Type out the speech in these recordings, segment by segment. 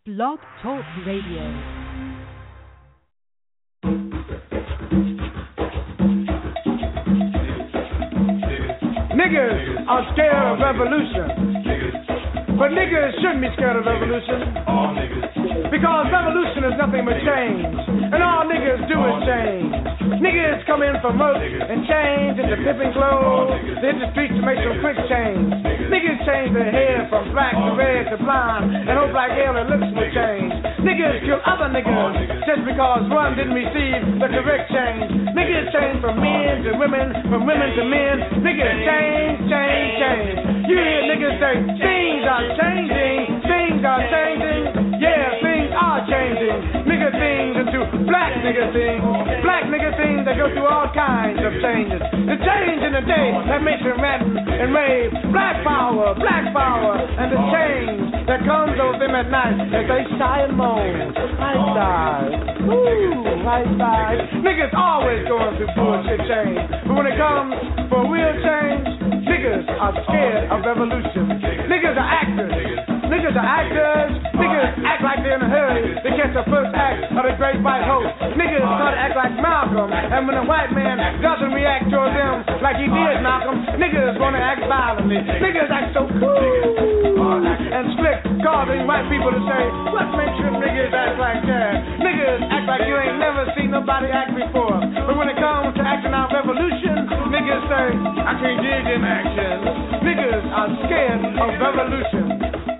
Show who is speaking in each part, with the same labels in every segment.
Speaker 1: Blog Talk Radio.
Speaker 2: Niggas are scared of revolution. But niggas shouldn't be scared of revolution. Because revolution is nothing but change. And all niggas do is change. Niggas come in for work and change into pimping clothes. They hit the streets to make some quick change. Niggas change their hair from black to red to blonde and hope like hell their looks will change. Niggas kill other niggas just because one didn't receive the correct change. Niggas change from men to women, from women to men. Niggas change, change, change. You hear niggas say, things are changing, things are changing. Yeah, things are changing. Nigga things into black nigga things. Black nigga things that go through all kinds of changes. The change in the day that makes them rant and rave. Black power, and the change that comes over them at night as they sigh and moan. Right side, ooh, right side. Niggas always going through bullshit change. But when it comes for real change, niggas are scared of revolution. Niggas are actors. Niggas are actors. Niggas act like they're in a hurry to catch the first act of the great white host. Niggas try to act like Malcolm, and when a white man doesn't react toward them like he did Malcolm, niggas want to act violently. Niggas act so cool and slick, causing white people to say, what makes you niggas act like that? Niggas act like you ain't never seen nobody act before. But when it comes to acting out revolution, niggas say, I can't dig them actions. Niggas are scared of revolution.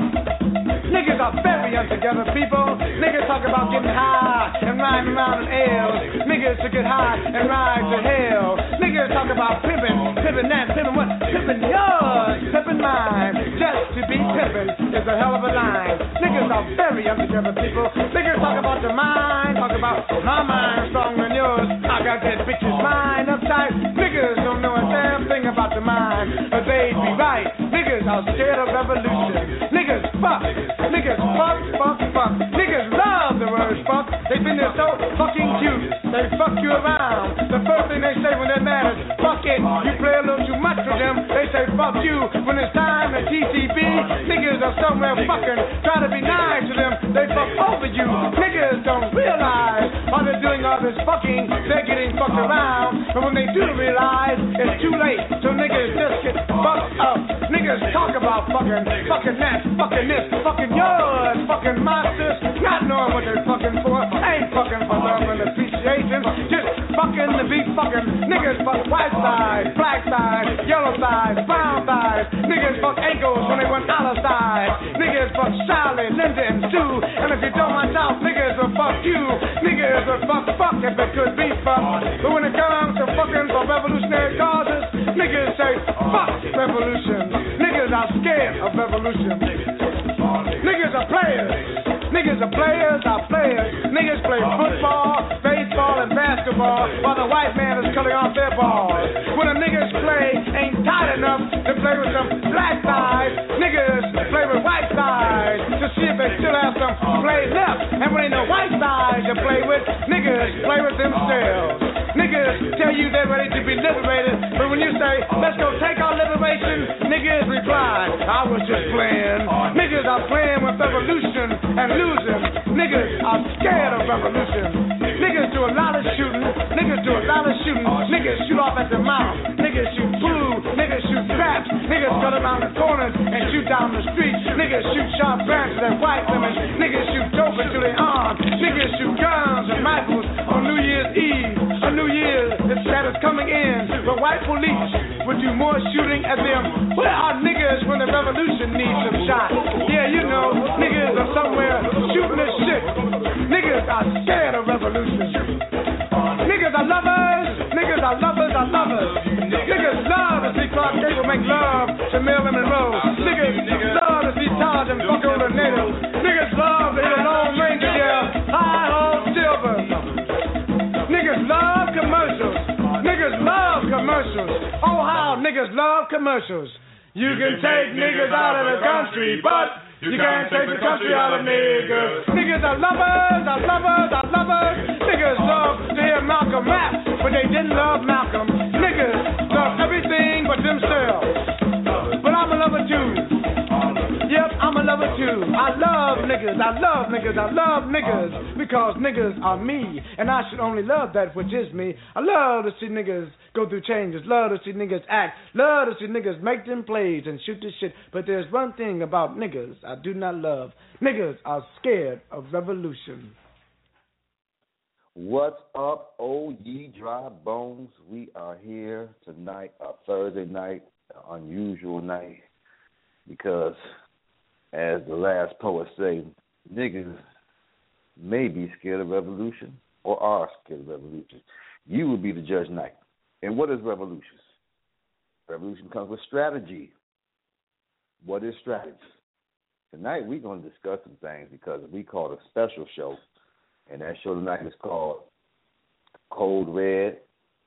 Speaker 2: Niggas are very untogether people. Niggas talk about getting high and riding around in L's. Niggas to get high and ride to hell. Niggas talk about pimping that, pimping what? Pimping yours, pimping mine. Just to be pimping is a hell of a line. Niggas are very untogether people. Niggas talk about the mind, talk about my mind stronger than yours. I got that bitch's mind uptight. Niggas don't know a damn thing about the mind, but they'd be right. Niggas are scared of revolution. Niggas fuck. Niggas fuck. Niggas love the word fuck. They've been there so fucking cute. They fuck you around. The first thing they say when they're mad is fuck it. You play a little too much with them. They say fuck you. When it's time at TCB, niggas are somewhere fucking. Try to be nice to them. They fuck over you. Niggas don't realize while they're doing all this fucking, they're getting fucked around. But when they do realize, it's too late. So niggas just get fucked up. Niggas talk about fucking that, fucking this, fucking yours, fucking monsters, not knowing what they're fucking for. Ain't fucking for love and appreciation. Just fucking to be fucking. Niggas fuck white side, black side, yellow side, brown side. Niggas fuck ankles when they went out of side. Niggas fuck Sally, Linda, and Sue. And if you don't watch out, niggas will fuck you. Niggas will fuck if it could be fucked. But when it comes to fucking for revolutionary causes, niggas say fuck revolution. Niggas are scared of revolution. Niggas are players. Niggas are players. Niggas play football, baseball, and basketball while the white man is cutting off their balls. When a niggas play ain't tight enough to play with some black sides, niggas play with white sides to see if they still have some play left. And when ain't no white sides to play with, niggas play with themselves. Niggas tell you they're ready to be liberated, but when you say, let's go take our liberation, niggas reply, I was just playing. Niggas are playing with revolution and losing. Niggas are scared of revolution. Niggas do a lot of shooting. Niggas shoot off at the mouth. Niggas shoot food. Niggas shoot traps. Niggas cut around the corners and shoot down the street. Niggas shoot sharp branches at white women. Niggas shoot dope into their arms. Niggas shoot guns and rifles on New Year's Eve. A New Year that is coming in. But white police would do more shooting at them. Where are niggas when the revolution needs some shots? Yeah, you know, niggas are somewhere shooting this shit. Niggas are scared of revolution. Niggas are lovers. Niggas love to see Clark Gable make love to Marilyn Monroe. Niggas love to see Taj and fuck over the natives. Niggas love to hear the Lone Ranger yell, hi-ho, silver. Niggas love commercials. Oh, how niggas love commercials. You can take niggas out of the country, but you can't take the country out of niggas. Niggas are lovers. Niggas love to hear Malcolm rap, but they didn't love Malcolm. Niggas love everything but themselves. But I'm a lover too. Yep, I'm a lover too. I love niggas, I love niggas, I love niggas, because niggas are me, and I should only love that which is me. I love to see niggas go through changes, love to see niggas act, love to see niggas make them plays and shoot this shit. But there's one thing about niggas I do not love. Niggas are scared of revolution.
Speaker 1: What's up, oh ye dry bones? We are here tonight, a Thursday night, an unusual night, because as the last poet say, niggas may be scared of revolution or are scared of revolution. You will be the judge tonight. And what is revolution? Revolution comes with strategy. What is strategy? Tonight we're going to discuss some things because we called a special show, and that show tonight is called Code Red,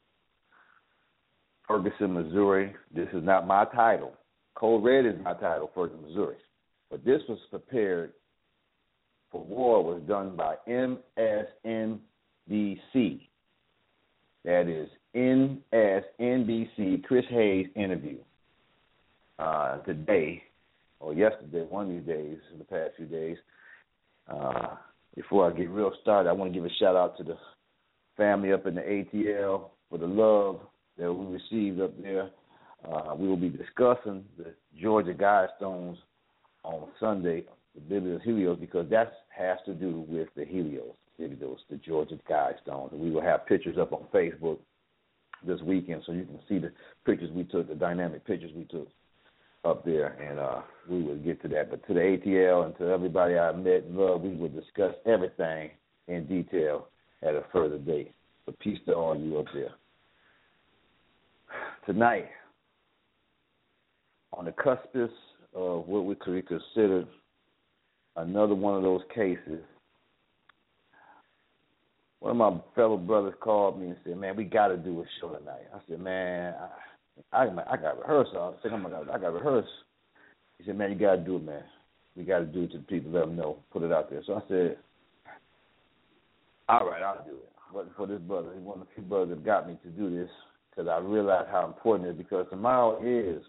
Speaker 1: Ferguson, Missouri. This is not my title. Code Red is my title, Ferguson, Missouri. But this was prepared for war, was done by MSNBC. That is MSNBC, Chris Hayes interview today, or yesterday, one of these days, in the past few days. Before I get real started, I want to give a shout-out to the family up in the ATL for the love that we received up there. We will be discussing the Georgia Guidestones on Sunday, the Biblos Helios, because that has to do with the Helios, the Georgia Guidestones. And we will have pictures up on Facebook this weekend so you can see the pictures we took, the dynamic pictures we took up there, and we will get to that. But to the ATL and to everybody I met and love, we will discuss everything in detail at a further date. So peace to all you up there. Tonight, on the cuspice of what we could consider another one of those cases, one of my fellow brothers called me and said, man, we got to do a show tonight. I said, man, I got rehearsal. I said, oh my God, I got rehearse. He said, man, you got to do it, man. We got to do it to the people, let them know, put it out there. So I said, all right, I'll do it. But for this brother, he's one of the few brothers that got me to do this, because I realized how important it is, because tomorrow is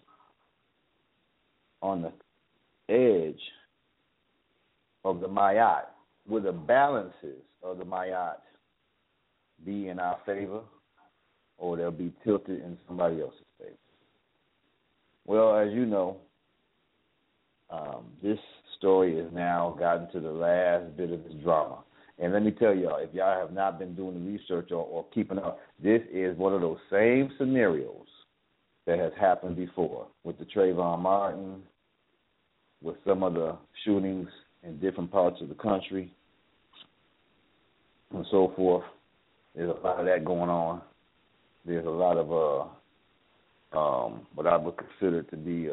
Speaker 1: on the edge of the Mayat, where the balances of the Mayat be in our favor, or they'll be tilted in somebody else's favor. Well, as you know, this story has now gotten to the last bit of this drama. And let me tell y'all, if y'all have not been doing the research or keeping up, this is one of those same scenarios that has happened before with the Trayvon Martin, with some of the shootings in different parts of the country, and so forth. There's a lot of that going on. There's a lot of what I would consider to be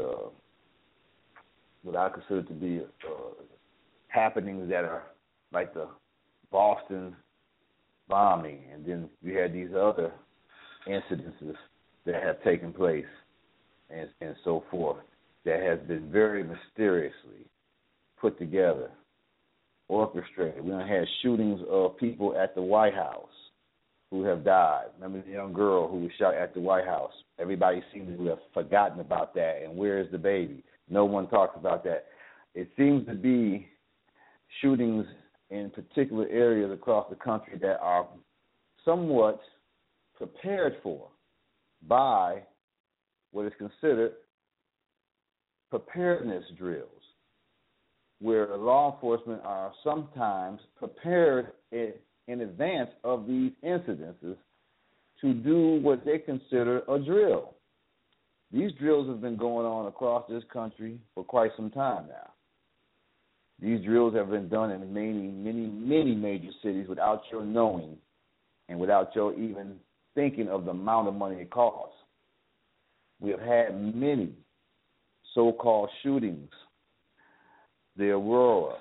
Speaker 1: happenings that are like the Boston bombing, and then we had these other incidences that have taken place and so forth that has been very mysteriously put together, orchestrated. We done had shootings of people at the White House who have died. Remember the young girl who was shot at the White House? Everybody seems to have forgotten about that, and where is the baby? No one talks about that. It seems to be shootings in particular areas across the country that are somewhat prepared for by what is considered preparedness drills, where law enforcement are sometimes prepared in advance of these incidences to do what they consider a drill. These drills have been going on across this country for quite some time now. These drills have been done in many major cities without your knowing and without your even thinking of the amount of money it costs. We have had many so-called shootings, the Aurora,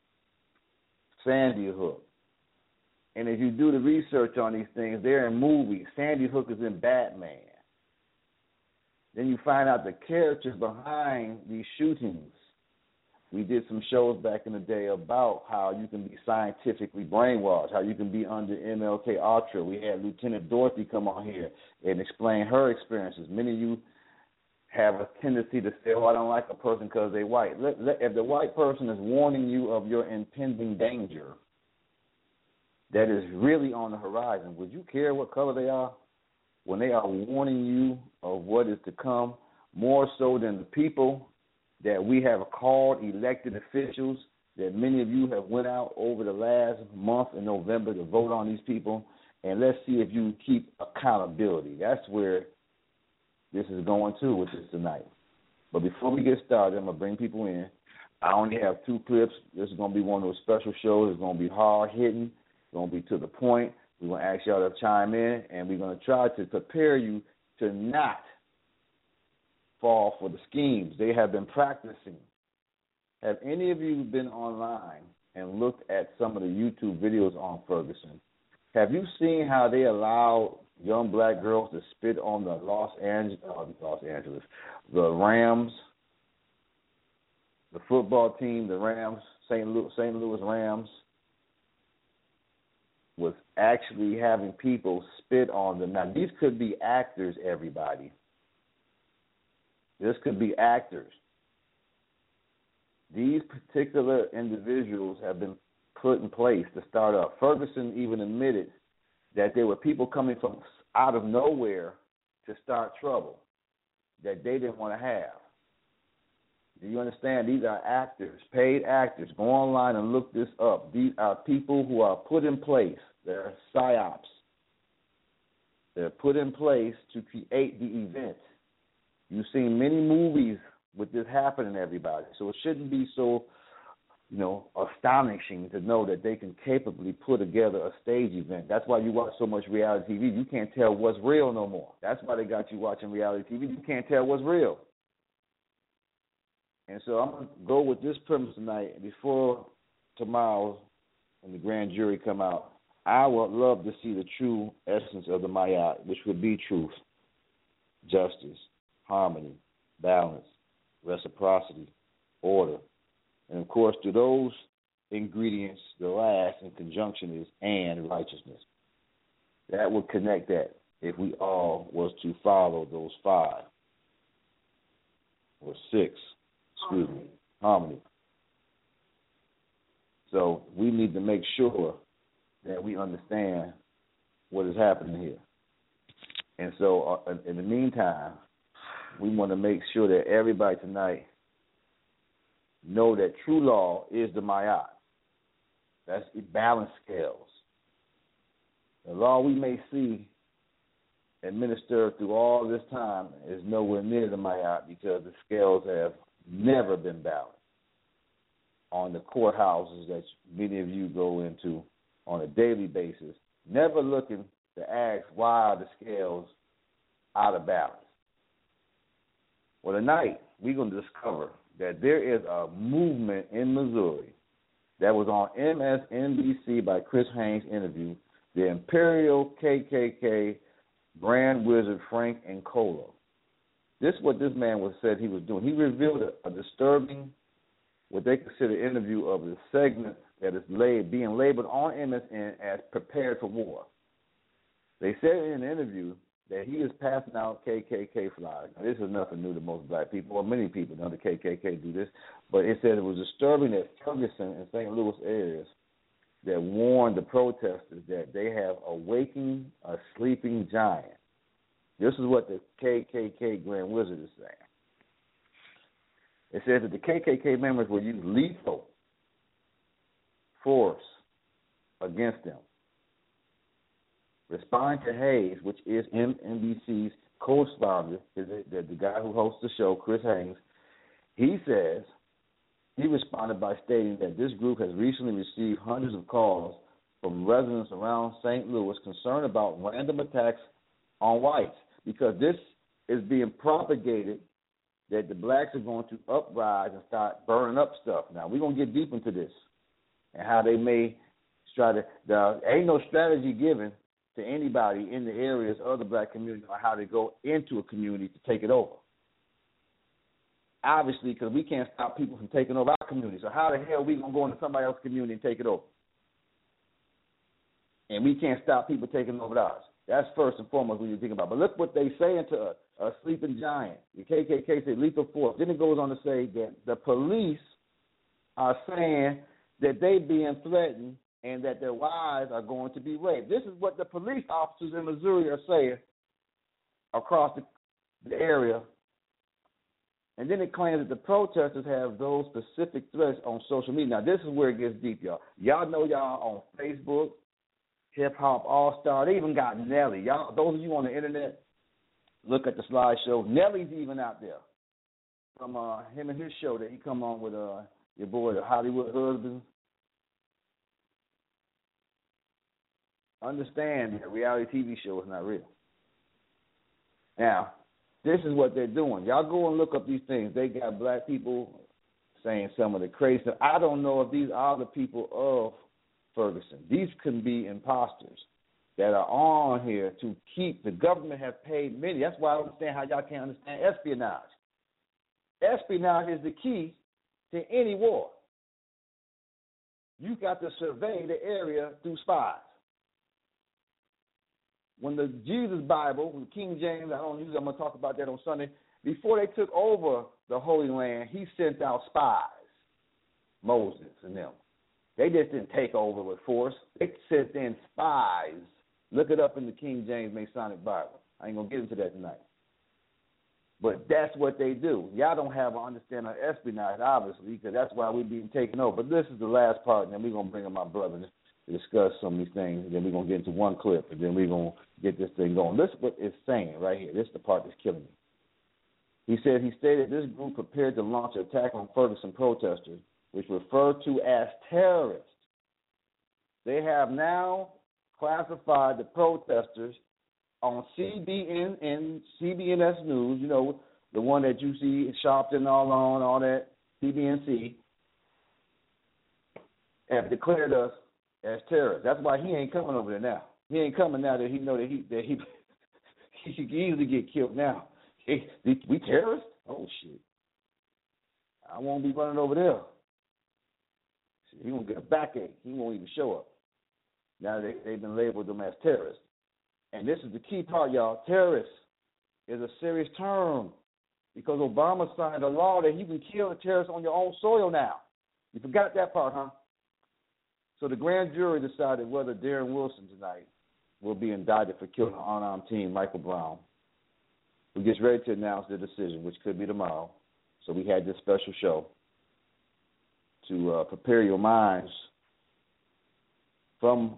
Speaker 1: Sandy Hook. And if you do the research on these things, they're in movies. Sandy Hook is in Batman. Then you find out the characters behind these shootings. We did some shows back in the day about how you can be scientifically brainwashed, how you can be under MLK Ultra. We had Lieutenant Dorothy come on here and explain her experiences. Many of you have a tendency to say, oh, I don't like a person because they're white. If the white person is warning you of your impending danger that is really on the horizon, would you care what color they are when they are warning you of what is to come, more so than the people that we have called elected officials, that many of you have went out over the last month in November to vote on these people? And let's see if you keep accountability. That's where this is going to with this tonight. But before we get started, I'm going to bring people in. I only have 2 clips. This is going to be one of those special shows. It's going to be hard-hitting. It's going to be to the point. We're going to ask y'all to chime in, and we're going to try to prepare you to not fall for the schemes. They have been practicing. Have any of you been online and looked at some of the YouTube videos on Ferguson? Have you seen how they allow young black girls to spit on the the Rams, the football team, the Rams, St. Louis Rams, was actually having people spit on them? Now, these could be actors, everybody. This could be actors. These particular individuals have been put in place to start up. Ferguson even admitted that there were people coming from out of nowhere to start trouble that they didn't want to have. Do you understand? These are actors, paid actors. Go online and look this up. These are people who are put in place. They're psyops. They're put in place to create the event. You've seen many movies with this happening, everybody. So it shouldn't be so, astonishing to know that they can capably put together a stage event. That's why you watch so much reality TV. You can't tell what's real no more. That's why they got you watching reality TV. You can't tell what's real. And so I'm going to go with this premise tonight. Before tomorrow and the grand jury come out, I would love to see the true essence of the Mayat, which would be truth, justice, harmony, balance, reciprocity, order. And, of course, to those ingredients, the last in conjunction is and righteousness. That would connect that if we all was to follow those 5 or 6, harmony. So we need to make sure that we understand what is happening here. And so in the meantime, we want to make sure that everybody tonight know that true law is the Mayat. That's the balance scales. The law we may see administered through all this time is nowhere near the Mayat because the scales have never been balanced on the courthouses that many of you go into on a daily basis, never looking to ask why are the scales out of balance. Well, tonight we're going to discover that there is a movement in Missouri that was on MSNBC by Chris Haynes' interview, the Imperial KKK Grand Wizard Frank Nkola. This is what this man said he was doing. He revealed a disturbing, what they consider interview of the segment that is being labeled on MSN as prepared for war. They said in an interview that he is passing out KKK flags. Now, this is nothing new to most black people, or many people know the KKK do this, but it said it was disturbing that Ferguson and St. Louis areas that warned the protesters that they have awakened a sleeping giant. This is what the KKK Grand Wizard is saying. It says that the KKK members will use lethal force against them. Responding to Hayes, which is MSNBC's co-founder, the guy who hosts the show, Chris Haynes, he says he responded by stating that this group has recently received hundreds of calls from residents around St. Louis concerned about random attacks on whites because this is being propagated that the blacks are going to uprise and start burning up stuff. Now, we're going to get deep into this and how they may try to – there ain't no strategy given to anybody in the areas of the black community on how to go into a community to take it over. Obviously, because we can't stop people from taking over our community. So how the hell are we going to go into somebody else's community and take it over? And we can't stop people taking over ours. That's first and foremost when you think about it. But look what they saying to us, a sleeping giant. The KKK said lethal force. Then it goes on to say that the police are saying that they being threatened and that their wives are going to be raped. This is what the police officers in Missouri are saying across the area. And then it claims that the protesters have those specific threats on social media. Now, this is where it gets deep, y'all. Y'all know y'all on Facebook, Hip Hop All Star. They even got Nelly. Y'all, those of you on the internet, look at the slideshow. Nelly's even out there from him and his show that he come on with your boy, the Hollywood Husbands. Understand that reality TV show is not real. Now, this is what they're doing. Y'all go and look up these things. They got black people saying some of the crazy stuff. I don't know if these are the people of Ferguson. These can be imposters that are on here to keep the government have paid many. That's why I don't understand how y'all can't understand espionage. Espionage is the key to any war. You got to survey the area through spies. When the Jesus Bible, when King James, I'm going to talk about that on Sunday, before they took over the Holy Land, he sent out spies, Moses and them. They just didn't take over with force. They sent in spies. Look it up in the King James Masonic Bible. I ain't going to get into that tonight. But that's what they do. Y'all don't have an understanding of espionage, obviously, because that's why we're being taken over. But this is the last part, and then we're going to bring in my brother to discuss some of these things, and then we're going to get into one clip, and then we're going to get this thing going. This is what it's saying right here. This is the part that's killing me. He stated this group prepared to launch an attack on Ferguson protesters, which referred to as terrorists. They have now classified the protesters on CBNS News, you know, the one that you see Sharpton all that, CBNC, have declared us as terrorists. That's why he ain't coming over there now. He ain't coming now that he know that he could easily get killed now. Hey, we terrorists? Oh shit! I won't be running over there. He won't get a backache. He won't even show up. Now they've been labeled them as terrorists, and this is the key part, y'all. Terrorist is a serious term because Obama signed a law that you can kill a terrorist on your own soil now. You forgot that part, huh? So the grand jury decided whether Darren Wilson tonight will be indicted for killing an unarmed teen, Michael Brown, who gets ready to announce the decision, which could be tomorrow. So we had this special show to prepare your minds from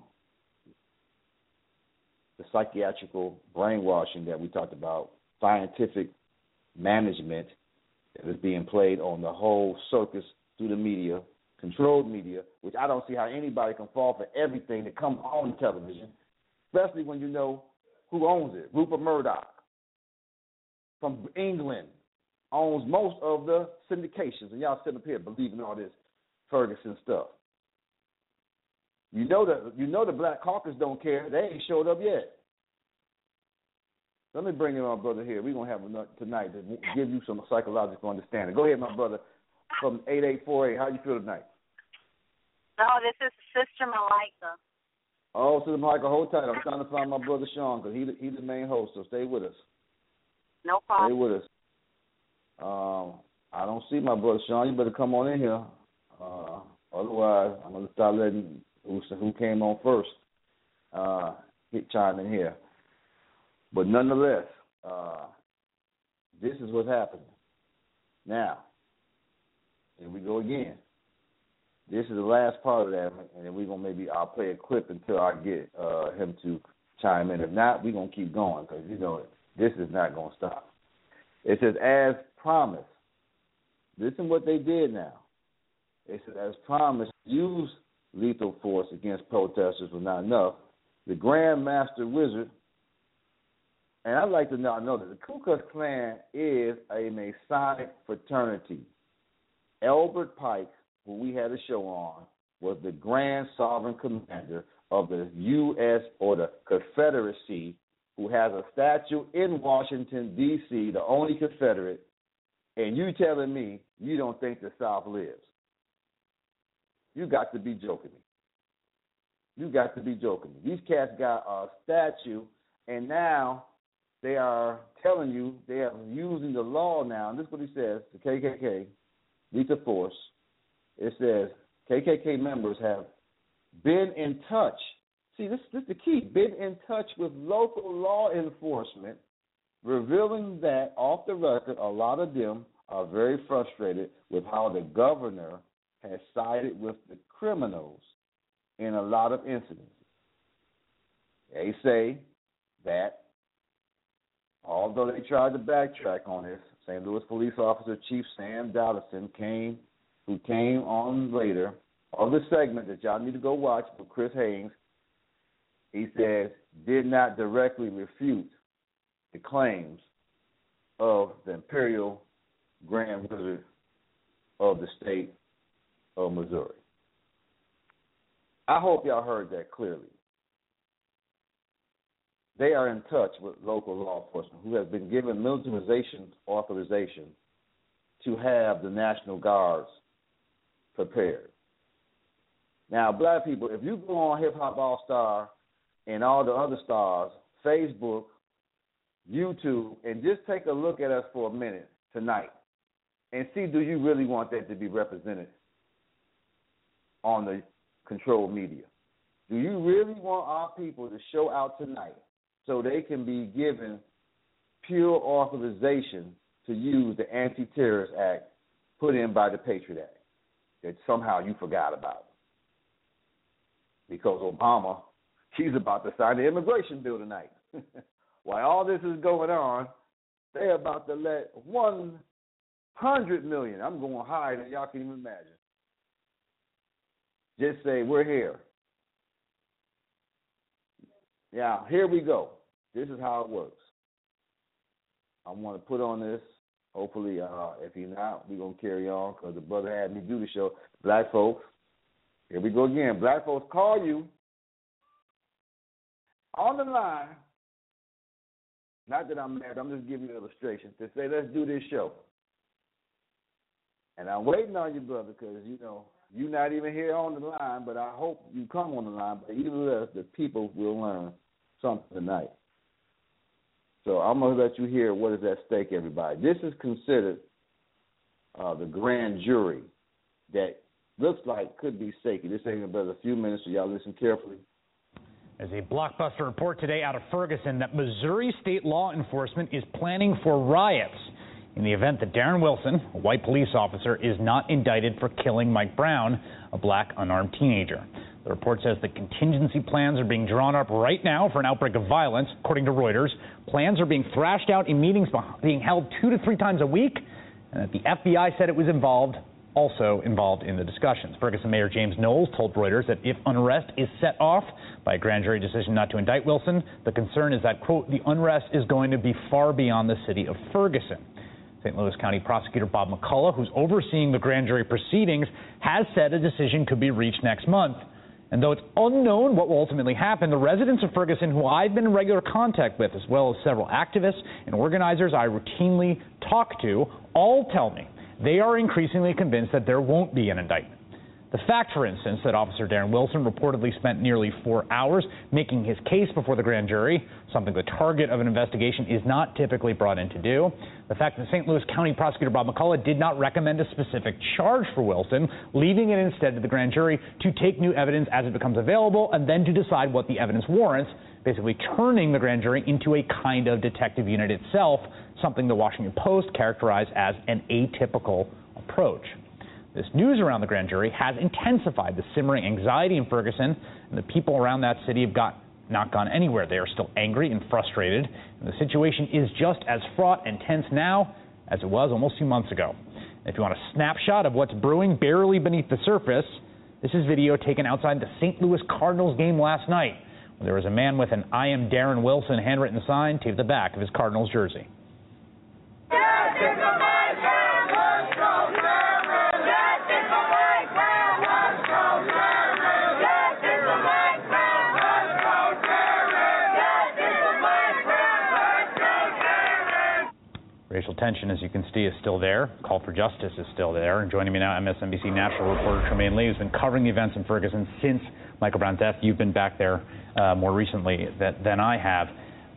Speaker 1: the psychiatrical brainwashing that we talked about, scientific management that is being played on the whole circus through the media, controlled media, which I don't see how anybody can fall for everything that comes on television, especially when you know who owns it. Rupert Murdoch from England owns most of the syndications, and y'all sitting up here believing all this Ferguson stuff. You know the Black Caucus don't care. They ain't showed up yet. Let me bring in our brother here. We're going to have enough tonight to give you some psychological understanding. Go ahead, my brother, from 8848. How you feel tonight?
Speaker 3: Oh, this is Sister Malika.
Speaker 1: Oh, Sister Malika, hold tight. I'm trying to find my brother Sean because he's the main host, so stay with us.
Speaker 3: No problem.
Speaker 1: Stay with us. I don't see my brother Sean. You better come on in here. Otherwise, I'm going to start letting who came on first chime in here. But nonetheless, this is what's happening. Now, here we go again. This is the last part of that, and then we're going to I'll play a clip until I get him to chime in. If not, we're going to keep going because, this is not going to stop. It says, as promised. Listen what they did now. It says, as promised, use lethal force against protesters was not enough. The Grand Master Wizard, and I'd like to know that the Ku Klux Klan is a Masonic fraternity. Albert Pike, who we had a show on, was the Grand Sovereign Commander of the U.S. or the Confederacy, who has a statue in Washington, D.C., the only Confederate, and you telling me you don't think the South lives. You got to be joking me. You got to be joking me. These cats got a statue And now they are telling you they are using the law now. And this is what he says, the KKK, lethal force. It says KKK members have been in touch. See, this is the key. Been in touch with local law enforcement, revealing that off the record, a lot of them are very frustrated with how the governor has sided with the criminals in a lot of incidents. They say that although they tried to backtrack on this, St. Louis police officer Chief Sam Dallison who came on later, on the segment that y'all need to go watch with Chris Haynes, he says, did not directly refute the claims of the Imperial Grand Wizard of the state of Missouri. I hope y'all heard that clearly. They are in touch with local law enforcement who has been given militarization authorization to have the National Guards prepared. Now, black people, if you go on Hip Hop All Star and all the other stars, Facebook, YouTube, and just take a look at us for a minute tonight and see, do you really want that to be represented on the controlled media? Do you really want our people to show out tonight so they can be given pure authorization to use the Anti-Terrorist Act put in by the Patriot Act that somehow you forgot about? Because Obama, he's about to sign the immigration bill tonight. While all this is going on, they're about to let 100 million, I'm going higher than y'all can even imagine, just say, we're here. Yeah, here we go. This is how it works. I want to put on this. Hopefully, if he's not, we're going to carry on because the brother had me do the show. Black folks, here we go again. Black folks, call you on the line. Not that I'm mad, I'm just giving you an illustration to say, let's do this show. And I'm waiting on you, brother, because, you know, you're not even here on the line, but I hope you come on the line. But either way, the people will learn something tonight. So I'm going to let you hear what is at stake, everybody. This is considered the grand jury that looks like could be shaky. This ain't but a few minutes, so y'all listen carefully.
Speaker 4: There's a blockbuster report today out of Ferguson that Missouri state law enforcement is planning for riots in the event that Darren Wilson, a white police officer, is not indicted for killing Mike Brown, a black unarmed teenager. The report says that contingency plans are being drawn up right now for an outbreak of violence. According to Reuters, plans are being thrashed out in meetings being held 2 to 3 times a week, and that the FBI said it was also involved in the discussions. Ferguson Mayor James Knowles told Reuters that if unrest is set off by a grand jury decision not to indict Wilson, the concern is that, quote, the unrest is going to be far beyond the city of Ferguson. St. Louis County Prosecutor Bob McCullough, who's overseeing the grand jury proceedings, has said a decision could be reached next month. And though it's unknown what will ultimately happen, the residents of Ferguson, who I've been in regular contact with, as well as several activists and organizers I routinely talk to, all tell me they are increasingly convinced that there won't be an indictment. The fact, for instance, that Officer Darren Wilson reportedly spent nearly 4 hours making his case before the grand jury, something the target of an investigation is not typically brought in to do. The fact that St. Louis County Prosecutor Bob McCullough did not recommend a specific charge for Wilson, leaving it instead to the grand jury to take new evidence as it becomes available and then to decide what the evidence warrants, basically turning the grand jury into a kind of detective unit itself, something the Washington Post characterized as an atypical approach. This news around the grand jury has intensified the simmering anxiety in Ferguson, and the people around that city have not gone anywhere. They are still angry and frustrated, and the situation is just as fraught and tense now as it was almost 2 months ago. If you want a snapshot of what's brewing barely beneath the surface, this is video taken outside the St. Louis Cardinals game last night, when there was a man with an "I am Darren Wilson" handwritten sign taped to the back of his Cardinals jersey. Racial tension, as you can see, is still there. Call for justice is still there. And joining me now, MSNBC national reporter Tremaine Lee, who's been covering the events in Ferguson since Michael Brown's death. You've been back there more recently than I have.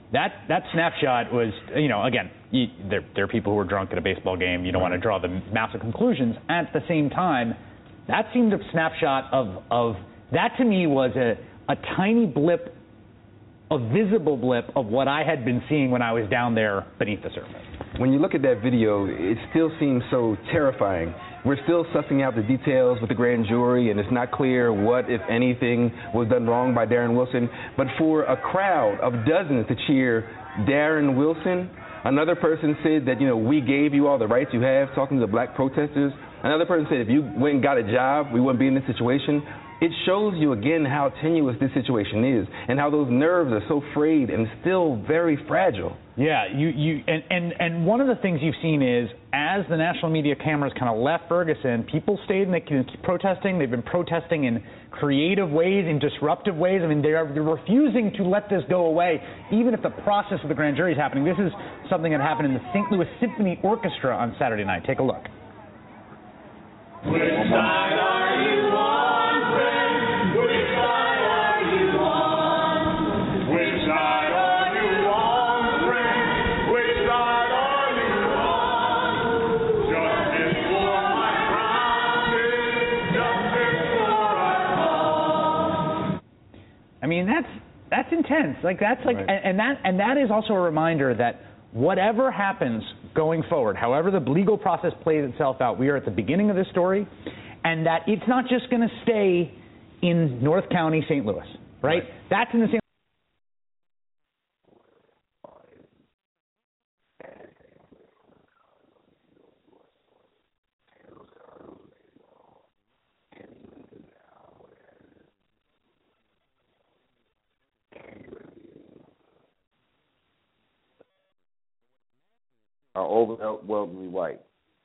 Speaker 4: That snapshot was, again, there are people who are drunk at a baseball game. You don't want to draw the massive conclusions. At the same time, that seemed a snapshot of that to me was a tiny blip, a visible blip of what I had been seeing when I was down there beneath the surface.
Speaker 5: When you look at that video, it still seems so terrifying. We're still sussing out the details with the grand jury, and it's not clear what, if anything, was done wrong by Darren Wilson. But for a crowd of dozens to cheer Darren Wilson, another person said that, we gave you all the rights you have, talking to the black protesters. Another person said if you went and got a job, we wouldn't be in this situation. It shows you again how tenuous this situation is and how those nerves are so frayed and still very fragile.
Speaker 4: Yeah, and one of the things you've seen is as the national media cameras kind of left Ferguson, people stayed and they can keep protesting. They've been protesting in creative ways, in disruptive ways. I mean, they're refusing to let this go away, even if the process of the grand jury is happening. This is something that happened in the St. Louis Symphony Orchestra on Saturday night. Take a look.
Speaker 6: Which side are you on, friend? Which side are you on? Which side are you on, friend? Which side are you on? Justice for my promises, justice for our cause.
Speaker 4: I mean, that's intense. Like that's like, right. and that is also a reminder that whatever happens going forward, however the legal process plays itself out, we are at the beginning of this story, and that it's not just going to stay in North County, St. Louis, right? That's in the same.
Speaker 1: Are overwhelmingly white.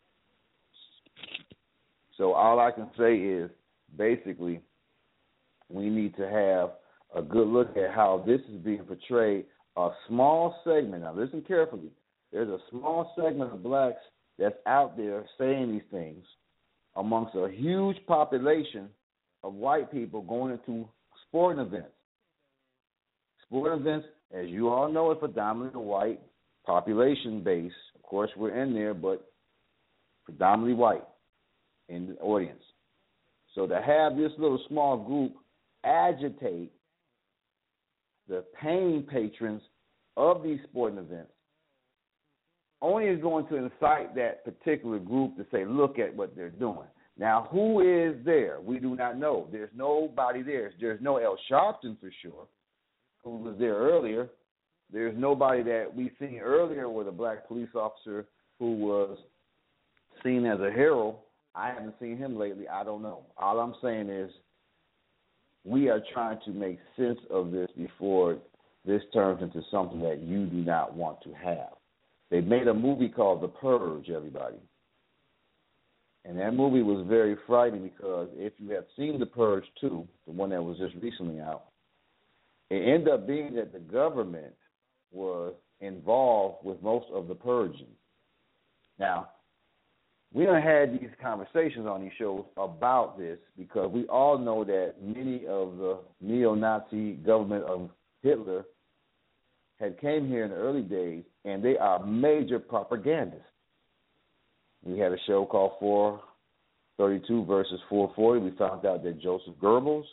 Speaker 1: So all I can say is basically we need to have a good look at how this is being portrayed. A small segment, now listen carefully, there's a small segment of blacks that's out there saying these things amongst a huge population of white people going into sporting events. Sporting events, as you all know, is predominantly white population base. Of course, we're in there, but predominantly white in the audience. So to have this little small group agitate the paying patrons of these sporting events only is going to incite that particular group to say, look at what they're doing. Now, who is there? We do not know. There's nobody there. There's no Al Sharpton for sure, who was there earlier. There's nobody that we seen earlier with a black police officer who was seen as a hero. I haven't seen him lately. I don't know. All I'm saying is we are trying to make sense of this before this turns into something that you do not want to have. They made a movie called The Purge, everybody. And that movie was very frightening because if you have seen The Purge 2, the one that was just recently out, it ended up being that the government was involved with most of the purging. Now, we done had these conversations on these shows about this because we all know that many of the neo-Nazi government of Hitler had came here in the early days, and they are major propagandists. We had a show called 432 versus 440. We found out that Joseph Goebbels,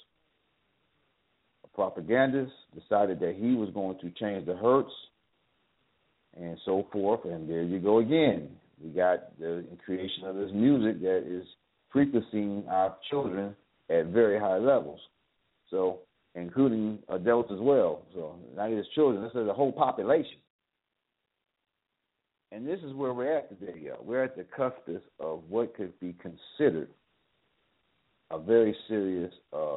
Speaker 1: propagandist, decided that he was going to change the Hertz and so forth, and there you go again. We got the creation of this music that is frequencying our children at very high levels, so including adults as well. So not just children, this is the whole population. And this is where we're at today, y'all. We're at the cuspis of what could be considered a very serious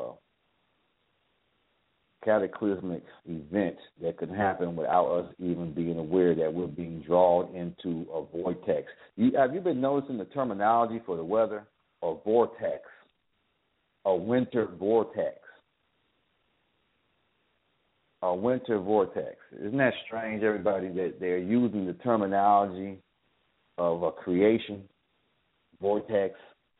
Speaker 1: cataclysmic event that could happen without us even being aware that we're being drawn into a vortex. Have you been noticing the terminology for the weather? A vortex, a winter vortex, a winter vortex. Isn't that strange, everybody, that they're using the terminology of a creation, vortex,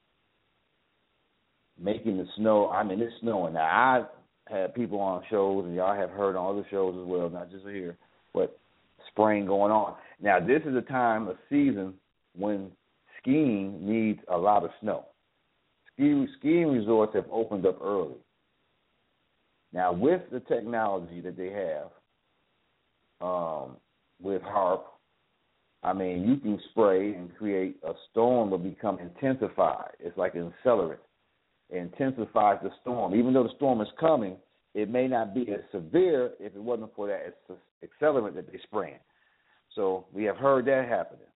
Speaker 1: making the snow. I mean, it's snowing. Now, I had people on shows, and y'all have heard on other shows as well, not just here, spraying going on. Now, this is a time of season when skiing needs a lot of snow. Skiing resorts have opened up early. Now, with the technology that they have, with HAARP, I mean, you can spray and create a storm will become intensified. It's like an accelerant. It intensifies the storm. Even though the storm is coming, it may not be as severe if it wasn't for that accelerant that they're spraying. So we have heard that happening.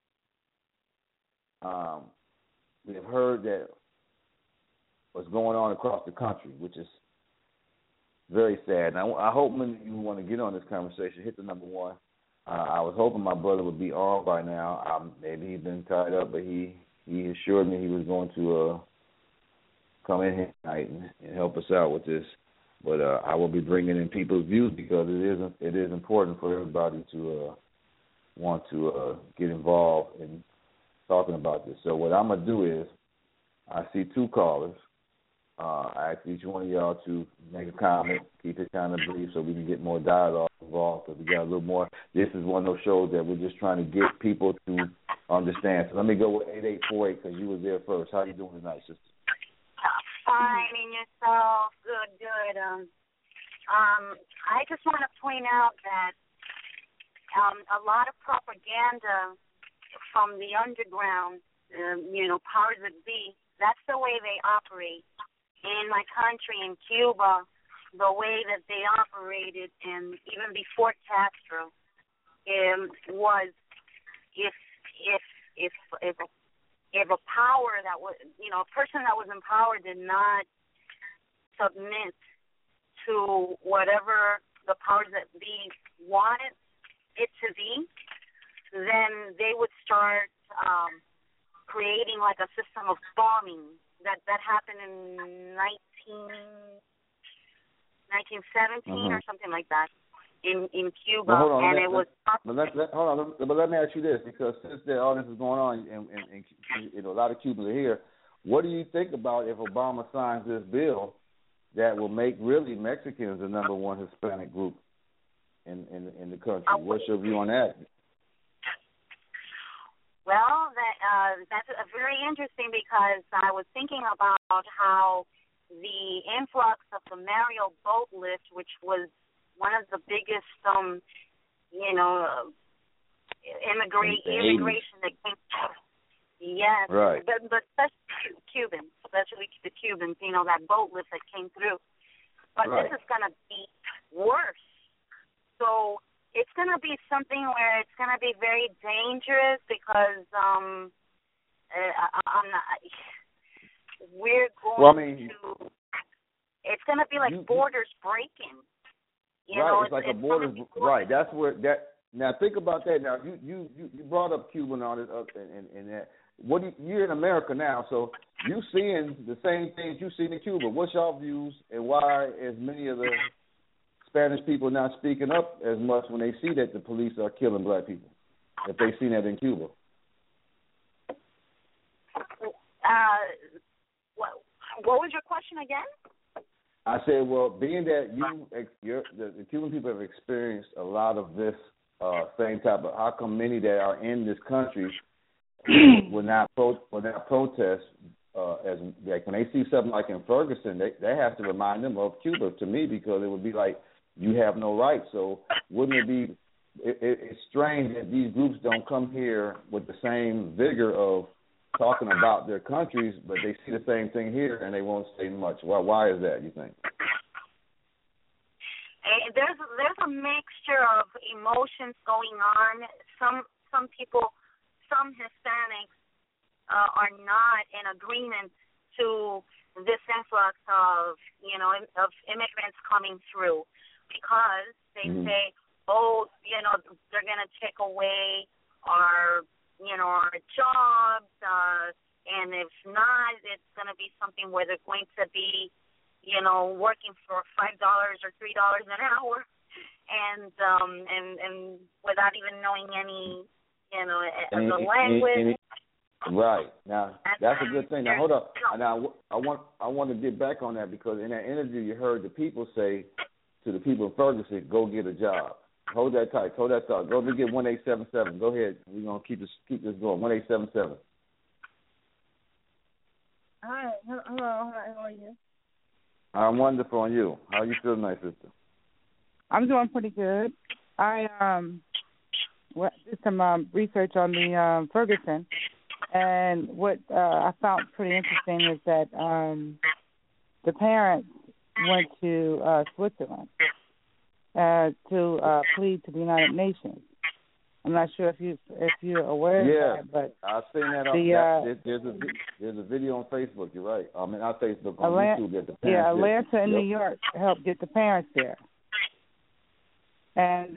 Speaker 1: We have heard that what's going on across the country, which is very sad. Now, I hope many of you want to get on this conversation, hit the number one. I was hoping my brother would be on by now. Maybe he's been tied up, but he assured me he was going to come in here tonight and help us out with this. But I will be bringing in people's views because it is important for everybody to want to get involved in talking about this. So what I'm going to do is I see two callers. I ask each one of y'all to make a comment, keep it kind of brief so we can get more dialogue involved because we got a little more. This is one of those shows that we're just trying to get people to understand. So let me go with 8848 because you was there first. How you doing tonight, sister?
Speaker 3: Fine, and yourself? Good. I just want to point out that a lot of propaganda from the underground, powers that be, that's the way they operate. In my country, in Cuba, the way that they operated, and even before Castro, was if a power that was, a person that was in power did not submit to whatever the powers that be wanted it to be, then they would start creating like a system of bombing. That happened in 1917 or something like that in Cuba,
Speaker 1: well,
Speaker 3: and it was.
Speaker 1: But let me ask you this, because since all this is going on, and a lot of Cubans are here, what do you think about if Obama signs this bill that will make really Mexicans the number one Hispanic group in the country? What's your view on that?
Speaker 3: Well, that's very interesting because I was thinking about how the influx of the Mariel boat lift, which was one of the biggest, immigration that came. Yes,
Speaker 1: right.
Speaker 3: But especially Cubans, especially the Cubans, that boat lift that came through. But
Speaker 1: right.
Speaker 3: This is going to be worse. So it's going to be something where it's going to be very dangerous because we're going to. It's going to be like borders breaking.
Speaker 1: It's like a border. Right. That's where that. Now think about that. Now you brought up Cuba and all this and that. You're in America now, so you seeing the same things you seen in Cuba. What's your views and why, as many of the Spanish people not speaking up as much when they see that the police are killing black people, if they've seen that in Cuba?
Speaker 3: What was your question again?
Speaker 1: I said, well, being that the Cuban people have experienced a lot of this same type of, how come many that are in this country will not protest as like when they see something like in Ferguson, they have to remind them of Cuba to me, because it would be like you have no rights. So wouldn't it be it's strange that these groups don't come here with the same vigor of talking about their countries, but they see the same thing here and they won't say much. Why is that, you think?
Speaker 3: There's a mixture of emotions going on. Some people, some Hispanics are not in agreement to this influx of immigrants coming through, because they say, they're going to take away our jobs, and if not, it's going to be something where they're going to be, working for $5 or $3 an hour, and without even knowing any, the language.
Speaker 1: Right. Now, that's a good thing. Now, hold up. Now, I want to get back on that, because in that interview you heard the people say to the people in Ferguson, go get a job. Hold that tight. Hold that thought. Go to get 1877. Go ahead. We're gonna keep this going. 1877.
Speaker 7: Hi. Hello. Hi. How are you?
Speaker 1: I'm wonderful. On you. How you feeling, my sister?
Speaker 7: I'm doing pretty good. I did some research on the Ferguson, and what I found pretty interesting is that the parents went to Switzerland to plead to the United Nations. I'm not sure if you're aware of that, but
Speaker 1: I've seen that. There's a video on Facebook. You're right. I mean, not Facebook, on YouTube. That the parents
Speaker 7: Atlanta and New York helped get the parents there. And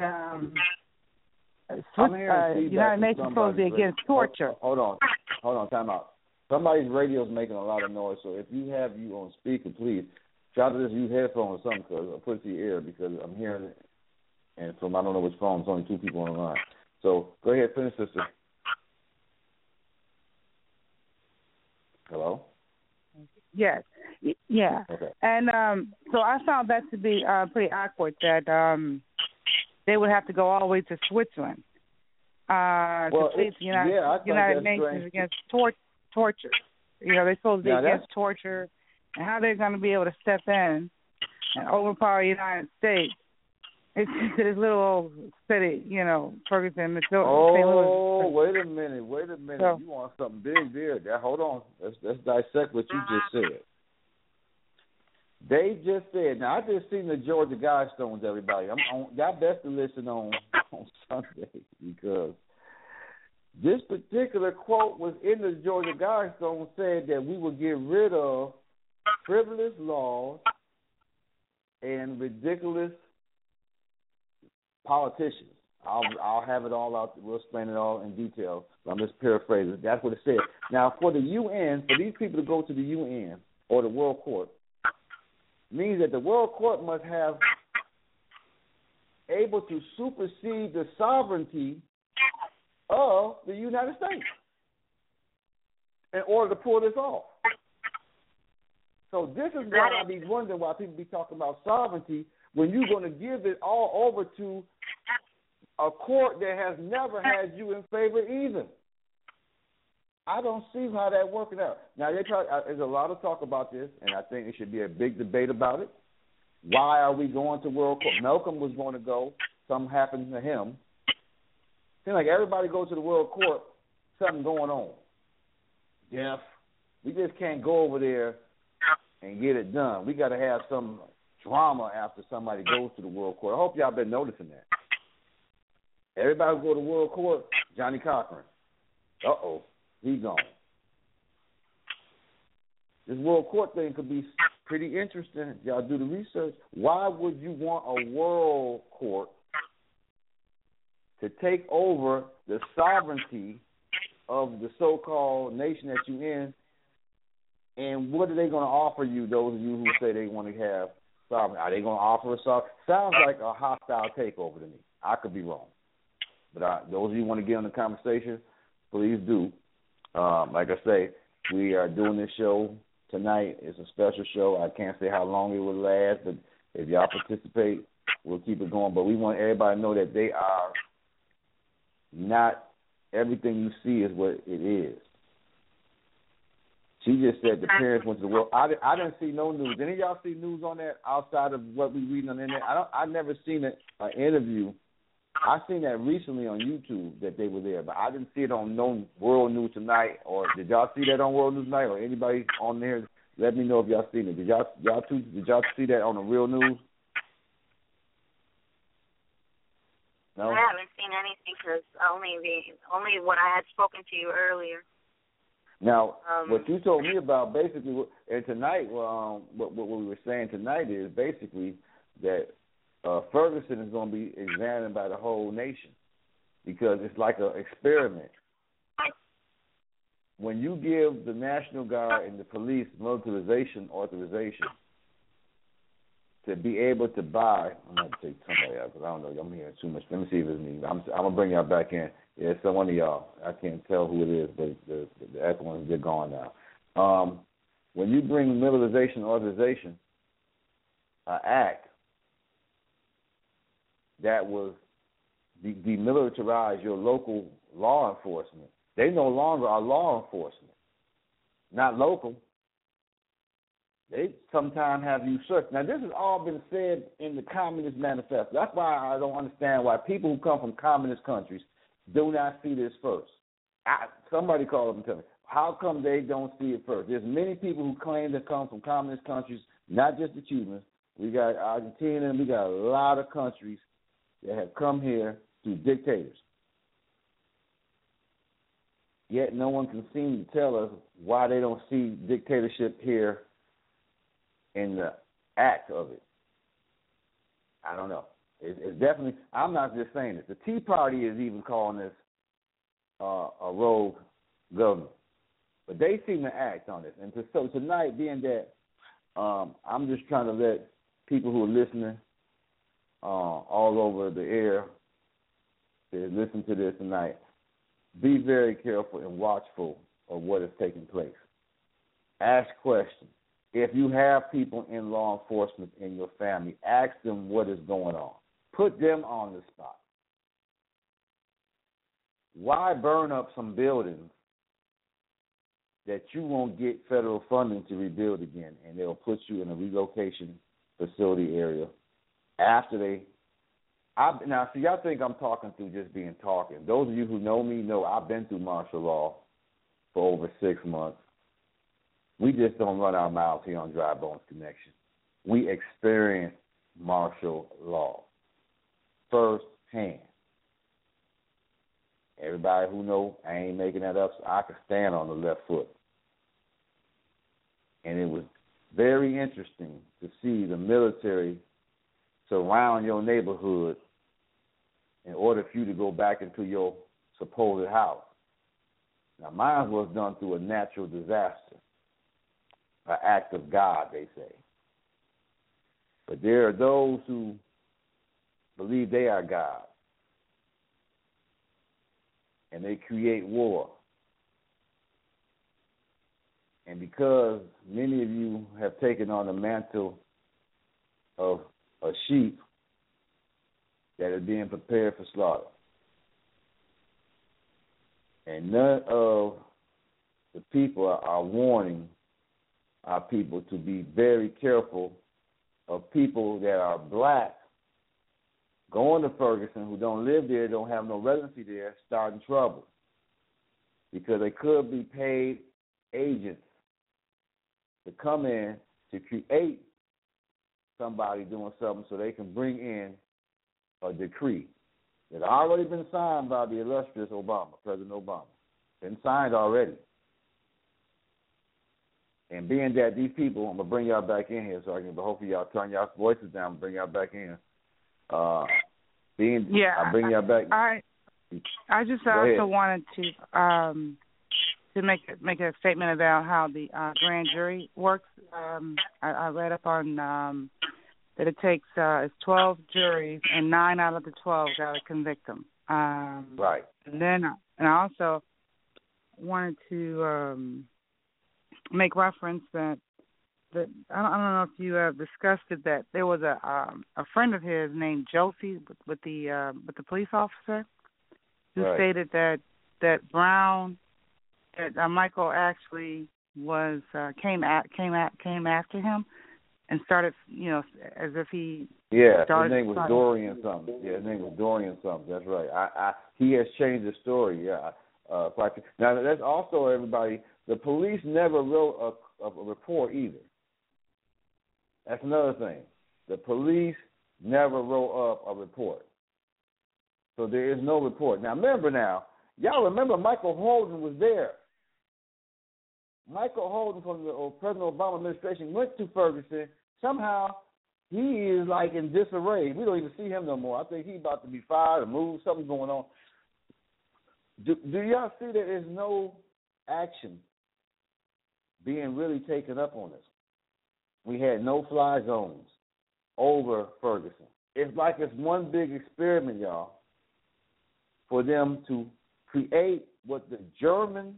Speaker 7: United Nations supposed to be against torture.
Speaker 1: Hold on, time out. Somebody's radio's making a lot of noise, so if you have you on speaker, please try to just use headphones or something, because I'll put it to your ear, because I'm hearing it, and from I don't know which phone, it's only two people on the line. So go ahead, finish, sister. Hello?
Speaker 7: Yes. Yeah.
Speaker 1: Okay.
Speaker 7: And so I found that to be pretty awkward, that they would have to go all the way to Switzerland to plead the United Nations against torture. You know, they're supposed to be against torture, and how they're going to be able to step in and overpower the United States. It's just this little old city, you know, Ferguson, Missouri.
Speaker 1: Oh, wait a minute.
Speaker 7: So,
Speaker 1: you want something big there. Hold on. Let's dissect what you just said. They just said, now I just seen the Georgia Guidestones, everybody. Y'all best to listen on Sunday, because this particular quote was in the Georgia Guidestones, said that we would get rid of frivolous laws and ridiculous politicians. I'll have it all out. We'll explain it all in detail. But I'm just paraphrasing. That's what it said. Now, for the UN, for these people to go to the UN or the World Court, means that the World Court must have able to supersede the sovereignty of the United States in order to pull this off. So this is why I be wondering why people be talking about sovereignty when you're going to give it all over to a court that has never had you in favor either. I don't see how that working out. Now, there's a lot of talk about this, and I think there should be a big debate about it. Why are we going to World Court? Malcolm was going to go. Something happened to him. Seems like everybody goes to the World Court, something going on. Death. We just can't go over there and get it done. We got to have some drama after somebody goes to the World Court. I hope y'all been noticing that. Everybody go to the World Court, Johnny Cochran. Uh-oh. He gone. This World Court thing could be pretty interesting. Y'all do the research. Why would you want a World Court to take over the sovereignty of the so-called nation that you're in? And what are they going to offer you, those of you who say they want to have sovereignty? Are they going to offer a sovereignty? Sounds like a hostile takeover to me. I could be wrong. But those of you who want to get on the conversation, please do. Like I say, we are doing this show tonight. It's a special show. I can't say how long it will last, but if y'all participate, we'll keep it going. But we want everybody to know that they are not everything you see is what it is. She just said the parents went to the world. I didn't see no news. Any of y'all see news on that outside of what we reading on the internet? I never seen an interview. I seen that recently on YouTube that they were there, but I didn't see it on no World News Tonight. Or did y'all see that on World News Tonight? Or anybody on there? Let me know if y'all seen it. Did y'all see that on the real news? No?
Speaker 3: I haven't seen anything because only what I had spoken to you earlier.
Speaker 1: Now, what you told me about basically, and tonight, what we were saying tonight is basically that Ferguson is going to be examined by the whole nation because it's like an experiment. When you give the National Guard and the police militarization authorization to be able to buy, I'm going to take somebody out because I don't know, I'm hearing too much. Let me see if it's me. I'm going to bring y'all back in. Yeah, it's one of y'all. I can't tell who it is, but the other ones, they're gone now. When you bring militarization authorization act, that was demilitarize your local law enforcement. They no longer are law enforcement, not local. They sometimes have usurped. Now, this has all been said in the Communist Manifesto. That's why I don't understand why people who come from communist countries do not see this first. Somebody call up and tell me, how come they don't see it first? There's many people who claim to come from communist countries, not just the Cubans. We got Argentina, and we got a lot of countries that have come here through dictators. Yet no one can seem to tell us why they don't see dictatorship here in the act of it. I don't know. It's definitely, I'm not just saying this. The Tea Party is even calling this a rogue government. But they seem to act on this. And so tonight, being that I'm just trying to let people who are listening all over the air that listen to this tonight, be very careful and watchful of what is taking place. Ask questions. If you have people in law enforcement in your family, ask them what is going on. Put them on the spot. Why burn up some buildings that you won't get federal funding to rebuild again, and they'll put you in a relocation facility area after they now, see, y'all think I'm talking through just being talking. Those of you who know me know I've been through martial law for over 6 months. We just don't run our mouths here on Dry Bones Connection. We experience martial law firsthand. Everybody who know I ain't making that up, so I can stand on the left foot. And it was very interesting to see the military surround your neighborhood in order for you to go back into your supposed house. Now, mine was done through a natural disaster, an act of God, they say. But there are those who believe they are God, and they create war. And because many of you have taken on the mantle of a sheep that is being prepared for slaughter, and none of the people are warning our people to be very careful of people that are black going to Ferguson, who don't live there, don't have no residency there, starting trouble, because they could be paid agents to come in to create somebody doing something so they can bring in a decree that already been signed by the illustrious Obama, President Obama. Been signed already. And being that these people, I'm going to bring y'all back in here, so I can, but hopefully y'all turn y'all voices down and bring y'all back in. I'll bring y'all back.
Speaker 7: I just also wanted to make a statement about how the grand jury works. I read up on that it takes it's 12 juries, and 9 out of the 12 got to convict them.
Speaker 1: Right.
Speaker 7: And I also wanted to make reference that I don't know if you have discussed it, that there was a friend of his named Josie with the police officer who stated that Brown, that Michael actually was came after him and started, as if he started.
Speaker 1: His name was Dorian something. Yeah, his name was Dorian something. That's right. He has changed the story. Yeah. Now that's also, everybody. The police never wrote a report either. That's another thing. The police never wrote up a report. So there is no report. Now y'all remember Michael Holden was there. Michael Holden from the President Obama administration went to Ferguson. Somehow he is like in disarray. We don't even see him no more. I think he's about to be fired or moved. Something's going on. Do y'all see that there's no action being really taken up on this? We had no-fly zones over Ferguson. It's like it's one big experiment, y'all, for them to create what the German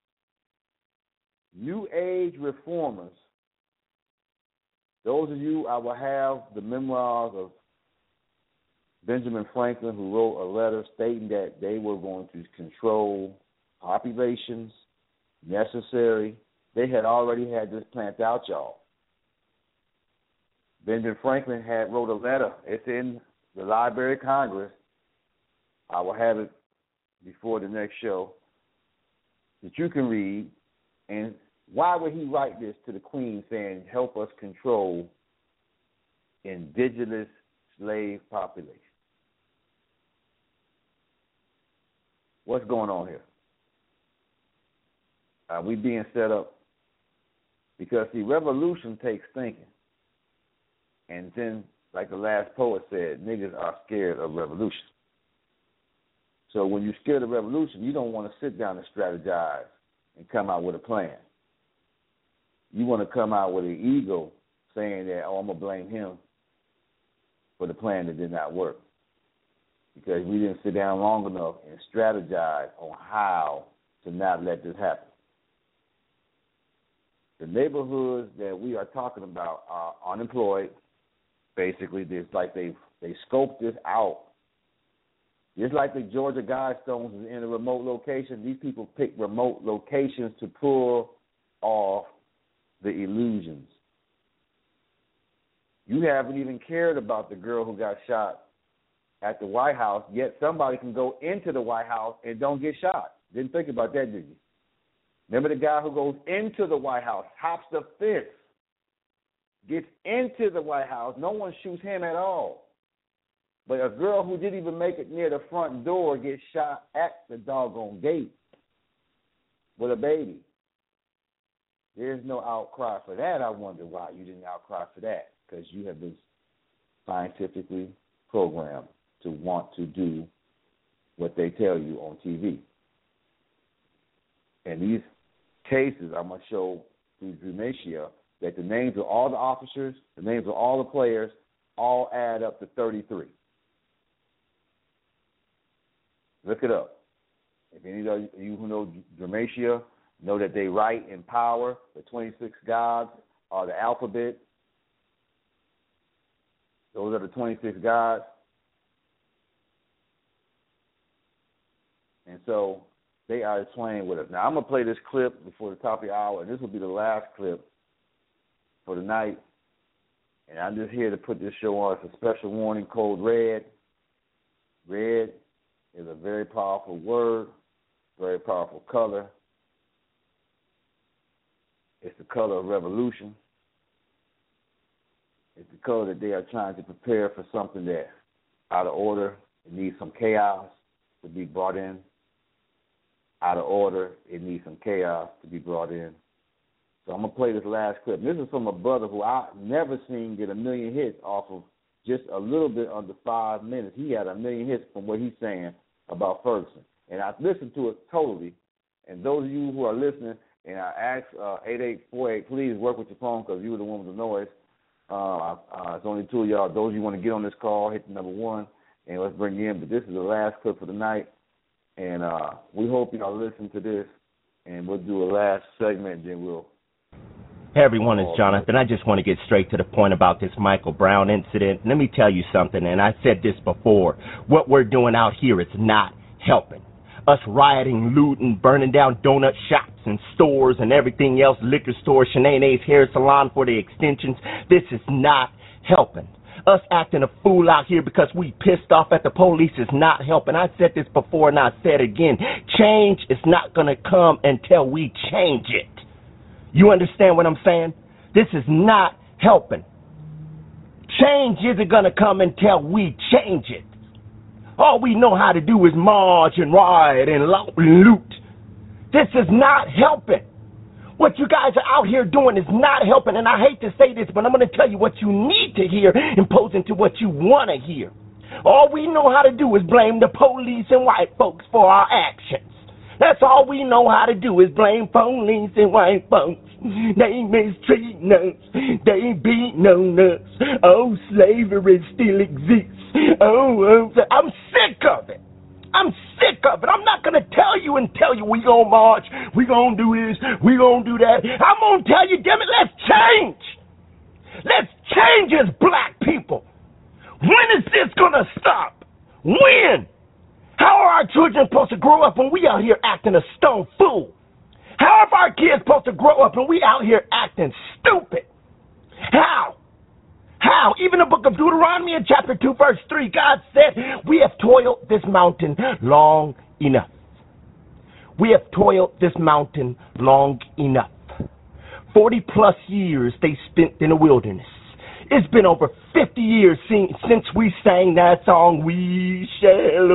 Speaker 1: New Age reformers, those of you, I will have the memoirs of Benjamin Franklin, who wrote a letter stating that they were going to control populations necessary. They had already had this planned out, y'all. Benjamin Franklin had wrote a letter. It's in the Library of Congress. I will have it before the next show that you can read. And why would he write this to the Queen saying, help us control indigenous slave population? What's going on here? Are we being set up? Because the revolution takes thinking. And then, like the last poet said, niggas are scared of revolution. So when you're scared of revolution, you don't want to sit down and strategize and come out with a plan. You want to come out with an ego saying that, oh, I'm going to blame him for the plan that did not work. Because we didn't sit down long enough and strategize on how to not let this happen. The neighborhoods that we are talking about are unemployed. Basically, it's like they scoped this out. Just like the Georgia Guidestones is in a remote location, these people pick remote locations to pull off the illusions. You haven't even cared about the girl who got shot at the White House, yet somebody can go into the White House and don't get shot. Didn't think about that, did you? Remember the guy who goes into the White House, hops the fence, gets into the White House, no one shoots him at all. But a girl who didn't even make it near the front door gets shot at the doggone gate with a baby. There's no outcry for that. I wonder why you didn't outcry for that, because you have been scientifically programmed to want to do what they tell you on TV. And these cases, I'm going to show through Drumacia that the names of all the officers, the names of all the players, all add up to 33. Look it up. If any of you who know Drumacia know that they write in power, the 26 gods are the alphabet. Those are the 26 gods. And so they are playing with us. Now, I'm going to play this clip before the top of the hour, and this will be the last clip for the night. And I'm just here to put this show on. It's a special warning code RED. Red is a very powerful word, very powerful color. It's the color of revolution. It's the color that they are trying to prepare for something that's out of order. It needs some chaos to be brought in. Out of order, it needs some chaos to be brought in. So I'm going to play this last clip. This is from a brother who I've never seen get 1 million hits off of just a little bit under 5 minutes. He had 1 million hits from what he's saying about Ferguson. And I've listened to it totally. And those of you who are listening, and I ask 8848, please work with your phone because you were the one with the noise. It's only two of y'all. Those of you who want to get on this call, hit the number 1, and let's bring you in. But this is the last clip for the night. And we hope y'all listen to this, and we'll do a last segment, and then we'll...
Speaker 8: Hey, everyone, it's Jonathan. I just want to get straight to the point about this Michael Brown incident. Let me tell you something, and I said this before. What we're doing out here is not helping. Us rioting, looting, burning down donut shops and stores and everything else, liquor stores, Shanae's hair salon for the extensions, this is not helping. Us acting a fool out here because we pissed off at the police is not helping. I said this before and I said it again. Change is not going to come until we change it. You understand what I'm saying? This is not helping. Change isn't going to come until we change it. All we know how to do is march and riot and loot. This is not helping. What you guys are out here doing is not helping, and I hate to say this, but I'm going to tell you what you need to hear opposing to what you want to hear. All we know how to do is blame the police and white folks for our actions. That's all we know how to do is blame police and white folks. They mistreating us. They beating on us. Oh, slavery still exists. Oh, I'm sick of it. I'm sick of it. I'm not going to tell you we going to march, we going to do this, we going to do that. I'm going to tell you, damn it, let's change. Let's change as black people. When is this going to stop? out here acting a stone fool? How are our kids supposed to grow up and we out here acting stupid? How? How? Even the book of Deuteronomy in chapter 2, verse 3, God said, we have toiled this mountain long enough. We have toiled this mountain long enough. 40 plus years they spent in the wilderness. It's been over 50 years since we sang that song, We Shall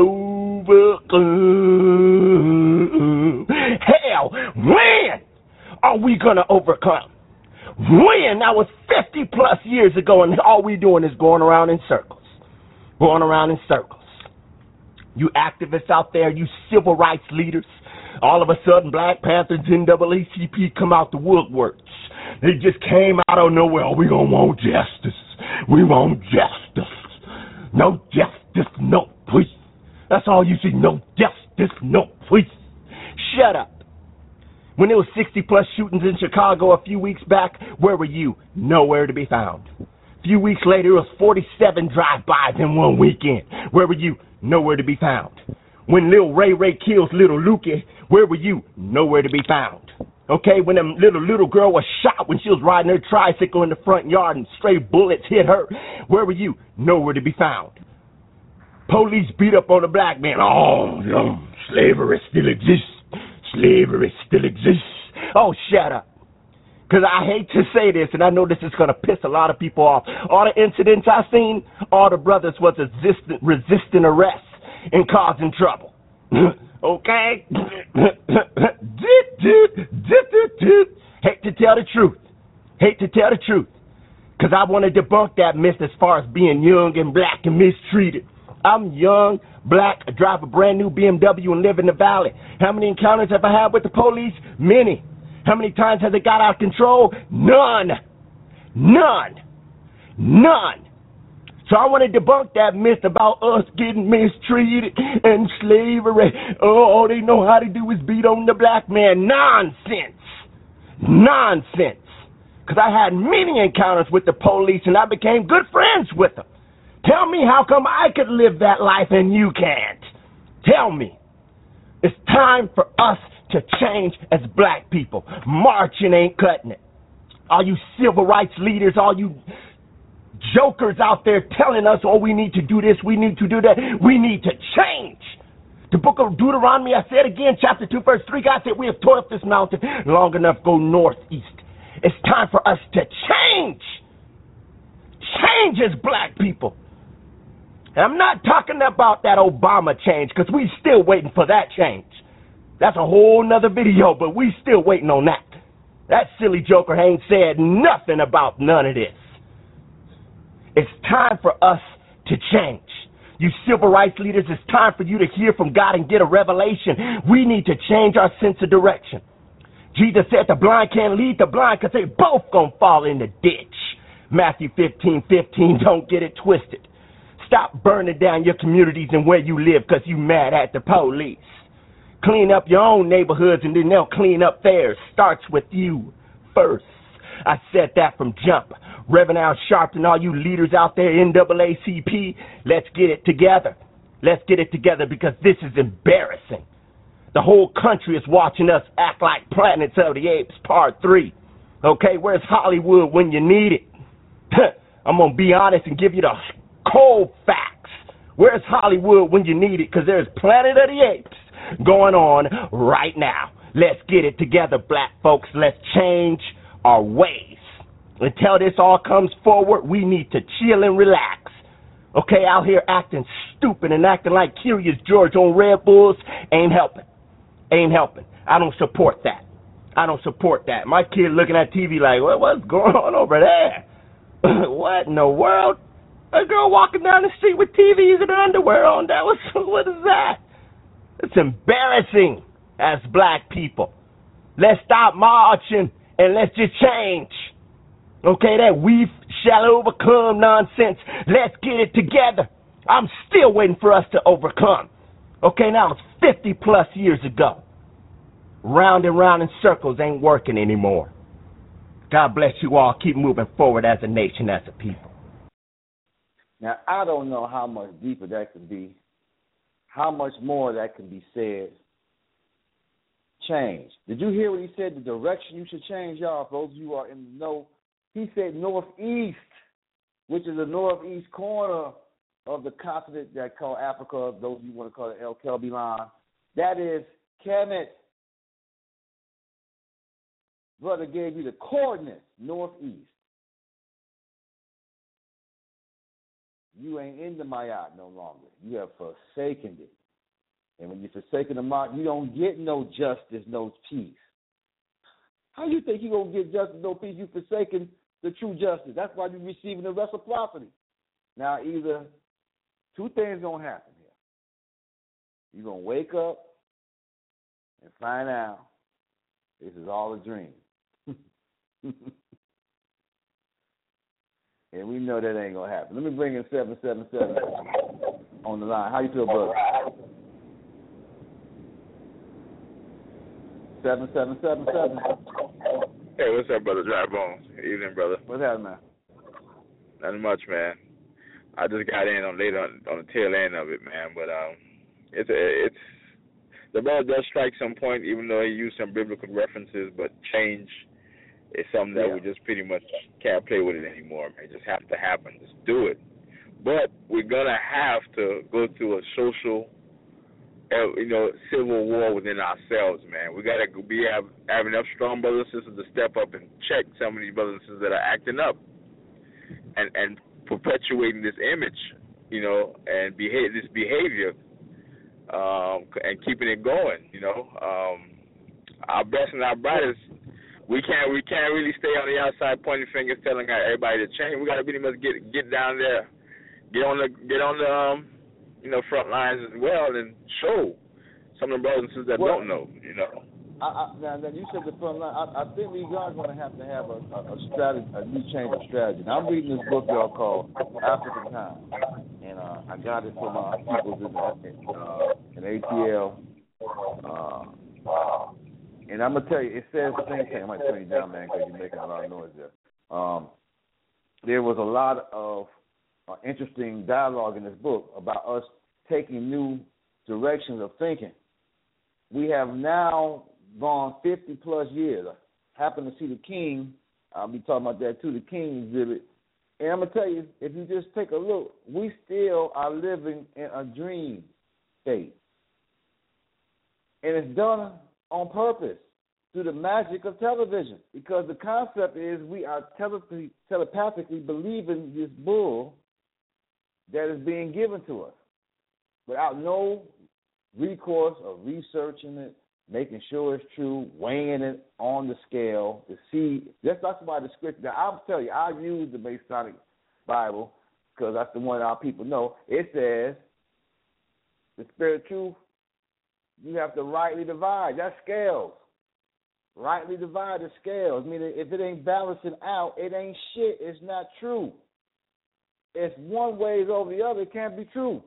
Speaker 8: Overcome. Hell, when are we going to overcome? When? That was 50 plus years ago, and all we doing is going around in circles. Going around in circles. You activists out there, you civil rights leaders, all of a sudden Black Panthers, NAACP come out the woodworks. They just came out of nowhere. Oh, we gonna want justice. We want justice. No justice, no peace. That's all you see. No justice, no peace. Shut up. When there was 60 plus shootings in Chicago a few weeks back, where were you? Nowhere to be found. A few weeks later, it was 47 drive-bys in one weekend. Where were you? Nowhere to be found. When Lil Ray kills Little Lukey, where were you? Nowhere to be found. Okay, when a little girl was shot when she was riding her tricycle in the front yard and stray bullets hit her, where were you? Nowhere to be found. Police beat up on a black man. Oh, no, slavery still exists. Slavery still exists. Oh, shut up. Because I hate to say this, and I know this is going to piss a lot of people off. All the incidents I've seen, all the brothers was resisting arrest and causing trouble. Okay? Hate to tell the truth. Hate to tell the truth. Because I want to debunk that myth as far as being young and black and mistreated. I'm young, black, I drive a brand new BMW and live in the valley. How many encounters have I had with the police? Many. How many times has it got out of control? None. None. None. So I want to debunk that myth about us getting mistreated and slavery. Oh, all they know how to do is beat on the black man. Nonsense. Nonsense. Because I had many encounters with the police and I became good friends with them. Tell me how come I could live that life and you can't. Tell me. It's time for us to change as black people. Marching ain't cutting it. All you civil rights leaders, all you jokers out there telling us, oh, we need to do this, we need to do that. We need to change. The book of Deuteronomy, I said again, chapter 2, verse 3, God said, we have toiled this mountain long enough, go northeast. It's time for us to change. Change as black people. And I'm not talking about that Obama change, because we still waiting for that change. That's a whole nother video, but we still waiting on that. That silly joker ain't said nothing about none of this. It's time for us to change. You civil rights leaders, it's time for you to hear from God and get a revelation. We need to change our sense of direction. Jesus said the blind can't lead the blind because they both gonna fall in the ditch. Matthew 15:15, don't get it twisted. Stop burning down your communities and where you live because you mad at the police. Clean up your own neighborhoods and then they'll clean up theirs. Starts with you first. I said that from jump. Reverend Al Sharpton, all you leaders out there, NAACP, let's get it together. Let's get it together because this is embarrassing. The whole country is watching us act like Planets of the Apes Part 3. Okay, where's Hollywood when you need it? I'm going to be honest and give you the cold facts. Where's Hollywood when you need it? Because there's Planet of the Apes going on right now. Let's get it together, black folks. Let's change our ways. Until this all comes forward, we need to chill and relax. Okay, out here acting stupid and acting like Curious George on Red Bulls ain't helping. Ain't helping. I don't support that. I don't support that. My kid looking at TV like, what's going on over there? What in the world? A girl walking down the street with TVs and underwear on. What is that? It's embarrassing as black people. Let's stop marching and let's just change. Okay, that we shall overcome nonsense. Let's get it together. I'm still waiting for us to overcome. Okay, now it's 50 plus years ago. Round and round in circles ain't working anymore. God bless you all. Keep moving forward as a nation, as a people.
Speaker 1: Now, I don't know how much deeper that could be, how much more that can be said, change. Did you hear what he said? The direction you should change, y'all. For those of you who are in the know, he said northeast, which is the northeast corner of the continent that called Africa. Those of you want to call it El Kelby line. That is Kemet. Brother gave you the coordinates, northeast. You ain't in the Mayat no longer. You have forsaken it. And when you're forsaken the Mayat, you don't get no justice, no peace. How you think you're going to get justice, no peace? You forsaken the true justice. That's why you're receiving the reciprocity. Now, either two things going to happen here. You're going to wake up and find out this is all a dream. And we know that ain't going to happen. Let me bring in 777 on the line. How you feel, brother? 7777.
Speaker 9: Hey, what's up, brother? Dry Bones. Evening, brother.
Speaker 1: What's happening, man?
Speaker 9: Nothing much, man. I just got in on the tail end of it, man. But it's the brother does strike some point, even though he used some biblical references. But change is something that we just pretty much can't play with it anymore, man. It just has to happen. Just do it. But we're gonna have to go through a social, civil war within ourselves, man. We gotta have enough strong brothers and sisters to step up and check some of these brothers and sisters that are acting up and perpetuating this image, and this behavior, and keeping it going. Our best and our brightest. We can't really stay on the outside pointing fingers, telling everybody to change. We got to pretty much get down there, get on the front lines as well, and show some of the brothers and sisters that don't know.
Speaker 1: Now you said the front line. I think we are going to have a strategy, a new change of strategy. Now I'm reading this book y'all called African Time, and I got it from my people in ATL. And I'm going to tell you, it says the same thing. I might turn you down, man, because you're making a lot of noise there. There was a lot of interesting dialogue in this book about us taking new directions of thinking. We have now gone 50-plus years. I happened to see the King. I'll be talking about that, too, the King exhibit. And I'm going to tell you, if you just take a look, we still are living in a dream state. And it's done on purpose through the magic of television, because the concept is we are telepathically believing this bull that is being given to us without no recourse of researching it, making sure it's true, weighing it on the scale to see. That's why the scripture. Now, I'll tell you, I use the Masonic Bible because that's the one our people know. It says the spirit of truth, you have to rightly divide. That's scales. Rightly divide the scales. Meaning if it ain't balancing out, it ain't shit. It's not true. If one way is over the other, it can't be true.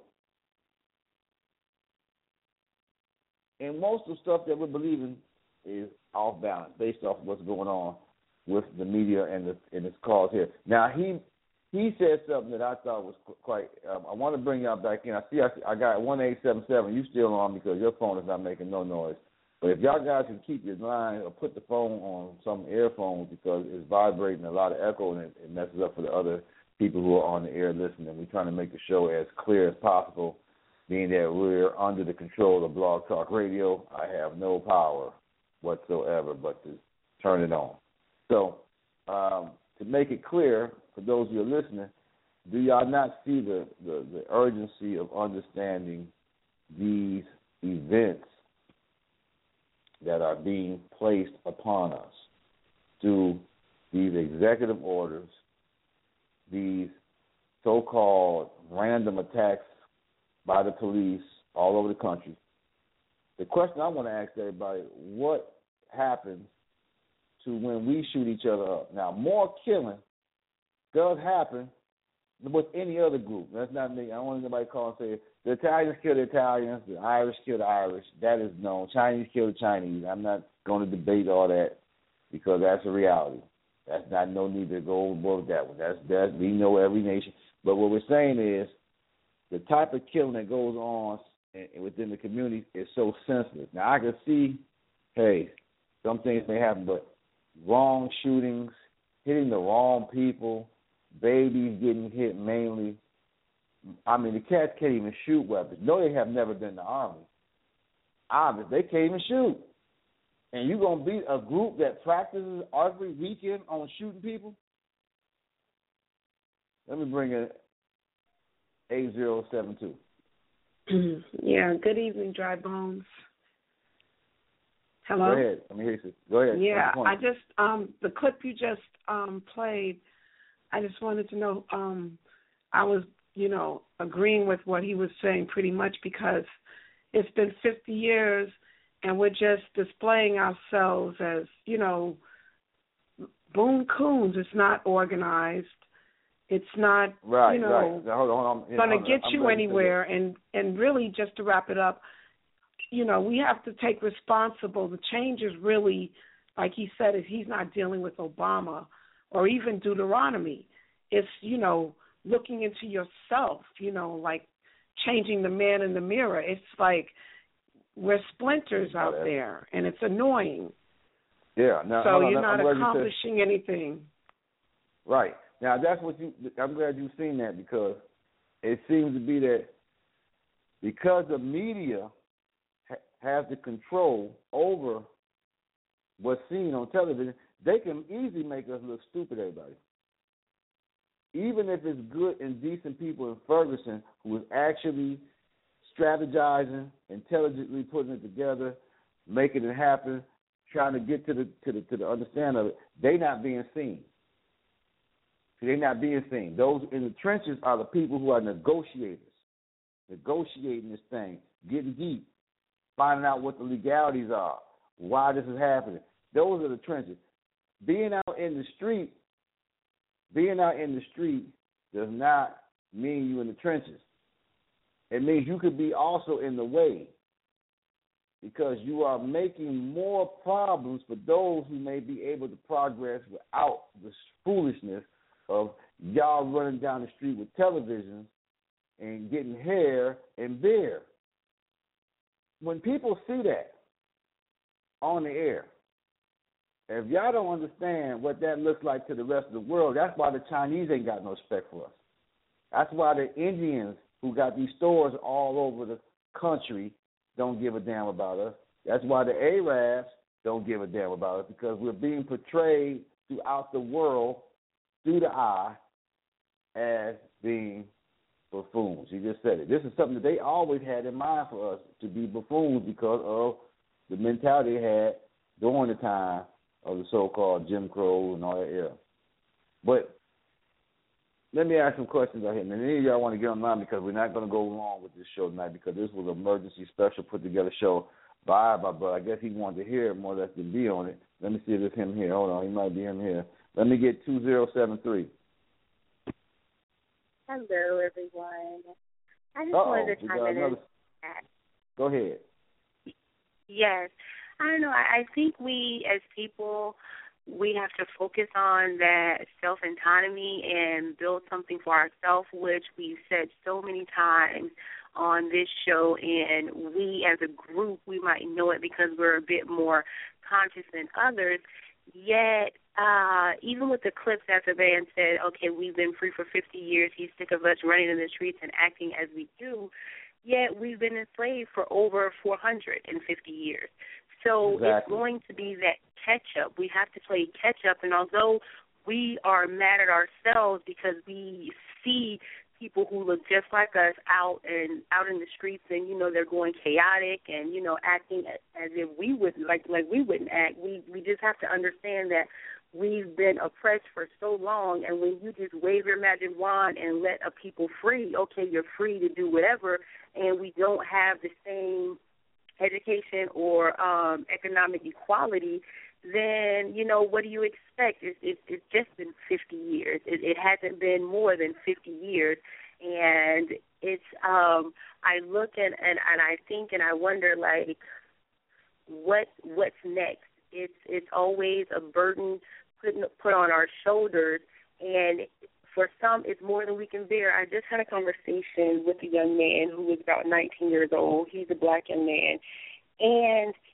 Speaker 1: And most of the stuff that we're believing is off balance, based off of what's going on with the media and its cause here. Now, he said something that I thought was quite. I want to bring y'all back in. I got 1877. You still on because your phone is not making no noise. But if y'all guys can keep your line or put the phone on some earphones because it's vibrating a lot of echo and it messes up for the other people who are on the air listening. We're trying to make the show as clear as possible, being that we're under the control of Blog Talk Radio. I have no power whatsoever but to turn it on. So to make it clear for those who are listening, do y'all not see the urgency of understanding these events that are being placed upon us through these executive orders, these so-called random attacks by the police all over the country? The question I want to ask everybody, what happens to when we shoot each other up? Now, more killing does happen with any other group. That's not me. I don't want anybody call and say, the Italians kill the Italians, the Irish kill the Irish. That is known. Chinese kill the Chinese. I'm not going to debate all that because that's a reality. That's not no need to go overboard with that one. That's we know every nation. But what we're saying is the type of killing that goes on within the community is so sensitive. Now, I can see hey, some things may happen, but wrong shootings, hitting the wrong people, babies getting hit mainly. I mean, the cats can't even shoot weapons. No, they have never been in the Army. Obviously, they can't even shoot. And you're going to be a group that practices every weekend on shooting people? Let me bring in 8072.
Speaker 10: Yeah, good evening, Dry Bones. Hello?
Speaker 1: Go ahead. Let me hear you. Go ahead.
Speaker 10: Yeah, I just, the clip you just played, I just wanted to know, I was, agreeing with what he was saying pretty much, because it's been 50 years and we're just displaying ourselves as, boon coons. It's not organized. It's not,
Speaker 1: right. Hold on.
Speaker 10: Going to get you anywhere. And really, just to wrap it up, we have to take responsible. The change is really, like he said, is he's not dealing with Obama or even Deuteronomy. It's, looking into yourself, like changing the man in the mirror. It's like we're splinters out there, and it's annoying.
Speaker 1: Yeah. Now,
Speaker 10: so you're not accomplishing anything.
Speaker 1: Right. Now, that's what I'm glad you've seen that, because it seems to be that because the media has the control over what's seen on television, they can easily make us look stupid, everybody. Even if it's good and decent people in Ferguson who is actually strategizing, intelligently putting it together, making it happen, trying to get to the understanding of it, they're not being seen. They're not being seen. Those in the trenches are the people who are negotiators, negotiating this thing, getting deep, finding out what the legalities are, why this is happening. Those are the trenches. Being out in the street does not mean you in the trenches. It means you could be also in the way, because you are making more problems for those who may be able to progress without the foolishness of y'all running down the street with televisions and getting hair and beer. When people see that on the air, if y'all don't understand what that looks like to the rest of the world, that's why the Chinese ain't got no respect for us. That's why the Indians who got these stores all over the country don't give a damn about us. That's why the Arabs don't give a damn about us, because we're being portrayed throughout the world through the eye as being buffoons. You just said it. This is something that they always had in mind for us, to be buffoons, because of the mentality they had during the time of the so-called Jim Crow and all that era. But let me ask some questions out here. And any of y'all want to get online, because we're not going to go long with this show tonight, because this was an emergency special put together show by my brother. I guess he wanted to hear it more or less than be on it. Let me see if it's him here. Hold on. He might be him here. Let me get 2073.
Speaker 11: Hello, everyone. I just wanted to chime in.
Speaker 1: Go ahead.
Speaker 11: Yes. I don't know. I think we as people, we have to focus on that self-autonomy and build something for ourselves, which we've said so many times on this show. And we as a group, we might know it because we're a bit more conscious than others. Yet, even with the clips that the band said, okay, we've been free for 50 years, he's sick of us running in the streets and acting as we do, yet we've been enslaved for over 450 years. So
Speaker 1: exactly.
Speaker 11: It's going to be that catch-up. We have to play catch-up, and although we are mad at ourselves because we see people who look just like us out in the streets, and they're going chaotic and acting as if we wouldn't like we wouldn't act. We just have to understand that we've been oppressed for so long, and when you just wave your magic wand and let a people free, okay, you're free to do whatever, and we don't have the same education or economic equality, then, what do you expect? It's just been 50 years. It hasn't been more than 50 years. And it's, I look and I think and I wonder, like, what's next? It's always a burden put on our shoulders, and for some, it's more than we can bear. I just had a conversation with a young man who was about 19 years old. He's a black young man, and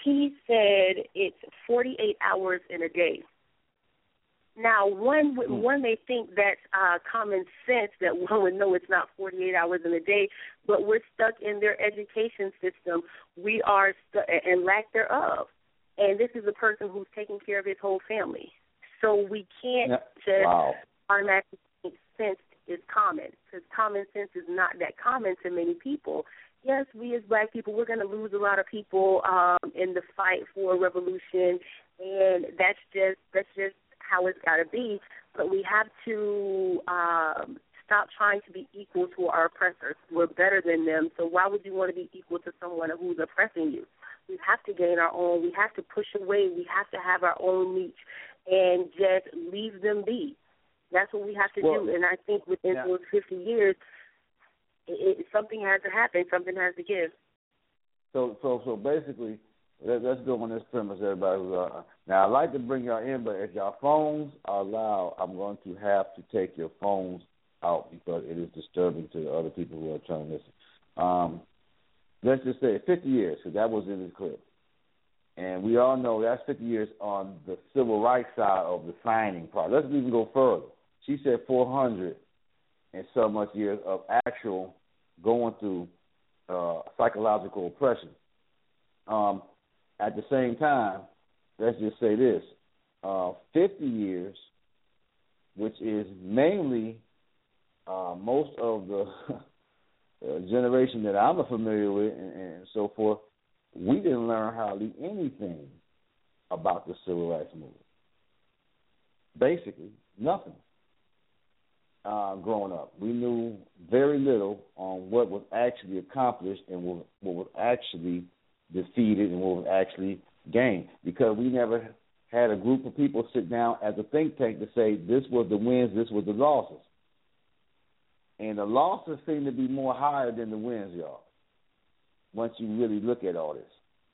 Speaker 11: he said it's 48 hours in a day. Now, one may think that's common sense, that one would know it's not 48 hours in a day, but we're stuck in their education system. We are and lack thereof. And this is a person who's taking care of his whole family. So we can't just automatically think sense is common, because common sense is not that common to many people. Yes, we as black people, we're going to lose a lot of people in the fight for revolution, and that's just how it's got to be. But we have to stop trying to be equal to our oppressors. We're better than them, so why would you want to be equal to someone who's oppressing you? We have to gain our own. We have to push away. We have to have our own niche and just leave them be. That's what we have to do. And I think within those 50 years, something has to happen. Something has to give.
Speaker 1: So basically, let's go on this premise, everybody. Now, I'd like to bring y'all in, but if y'all phones are loud, I'm going to have to take your phones out because it is disturbing to the other people who are trying to listen. Let's just say 50 years, because that was in the clip. And we all know that's 50 years on the civil rights side of the signing part. Let's even go further. She said 400 and so much years of actual going through psychological oppression. At the same time, let's just say this, 50 years, which is mainly most of the generation that I'm familiar with and so forth, we didn't learn hardly anything about the civil rights movement. Basically, nothing. Growing up, we knew very little on what was actually accomplished and what was actually defeated and what was actually gained, because we never had a group of people sit down as a think tank to say this was the wins, this was the losses. And the losses seem to be more higher than the wins, y'all, once you really look at all this.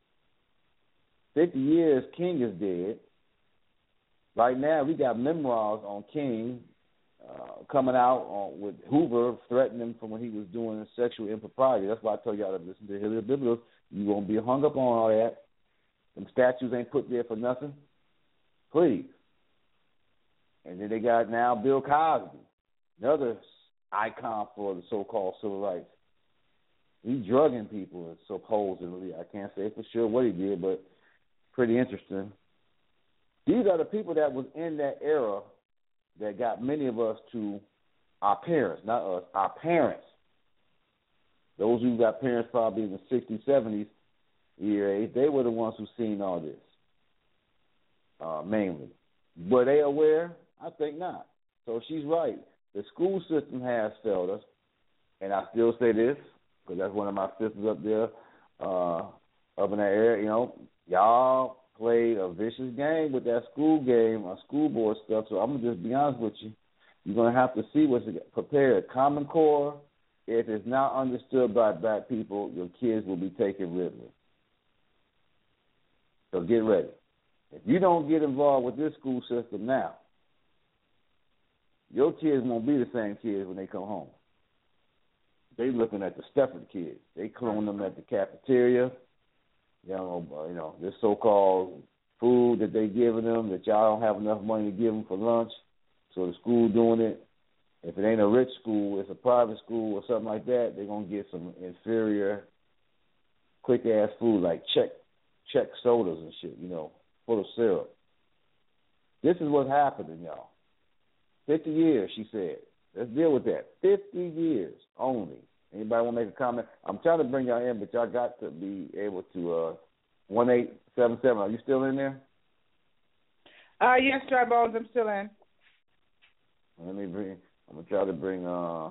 Speaker 1: 50 years, King is dead. Right now, we got memoirs on King coming out with Hoover threatening him from when he was doing sexual impropriety. That's why I told y'all to listen to Hilary Biblos. You won't be hung up on all that. Them statues ain't put there for nothing. Please. And then they got now Bill Cosby, another icon for the so-called civil rights. He's drugging people, supposedly. I can't say for sure what he did, but pretty interesting. These are the people that was in that era that got many of us to our parents, not us, our parents. Those who got parents probably in the 60s, 70s year age, they were the ones who seen all this, mainly. Were they aware? I think not. So she's right. The school system has failed us, and I still say this, because that's one of my sisters up there, up in that area. You know, y'all played a vicious game with that school game, school board stuff, so I'm going to just be honest with you. You're going to have to see what's prepared. Common Core, if it's not understood by black people, your kids will be taken ridicule. So get ready. If you don't get involved with this school system now, your kids won't be the same kids when they come home. They looking at the Stepford kids. They clone them at the cafeteria. You know, this so-called food that they giving them that y'all don't have enough money to give them for lunch, so the school doing it. If it ain't a rich school, it's a private school or something like that, they're going to get some inferior, quick-ass food like Czech sodas and shit, you know, full of syrup. This is what's happening, y'all. 50 years, she said. Let's deal with that. 50 years only. Anybody want to make a comment? I'm trying to bring y'all in, but y'all got to be able to 1877. Are you still in there?
Speaker 7: Yes, Dry Bones, I'm still in.
Speaker 1: I'm gonna try to bring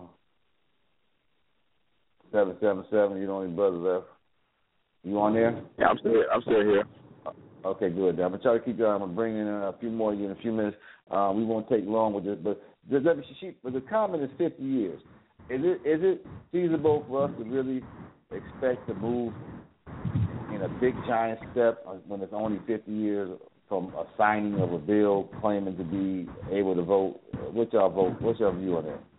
Speaker 1: 777. You the only brother left. You on there?
Speaker 9: Yeah, I'm still here.
Speaker 1: Okay, good. I'm gonna try to keep y'all. I'm gonna bring in a few more in a few minutes. We won't take long with this, but the comment is 50 years. Is it feasible for us to really expect to move in a big giant step when it's only 50 years from a signing of a bill claiming to be able to vote? What's your view on that?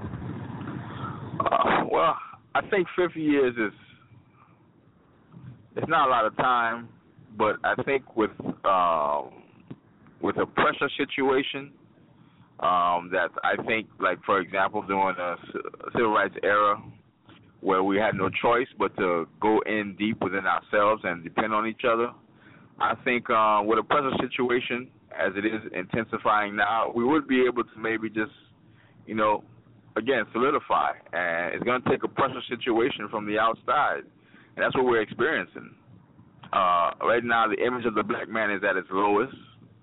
Speaker 9: Well, I think 50 years it's not a lot of time, but I think with a pressure situation, that I think, like, for example, during the civil rights era, where we had no choice but to go in deep within ourselves and depend on each other, I think with a pressure situation, as it is intensifying now, we would be able to maybe just, again, solidify. And it's going to take a pressure situation from the outside, and that's what we're experiencing. Right now, the image of the black man is at its lowest,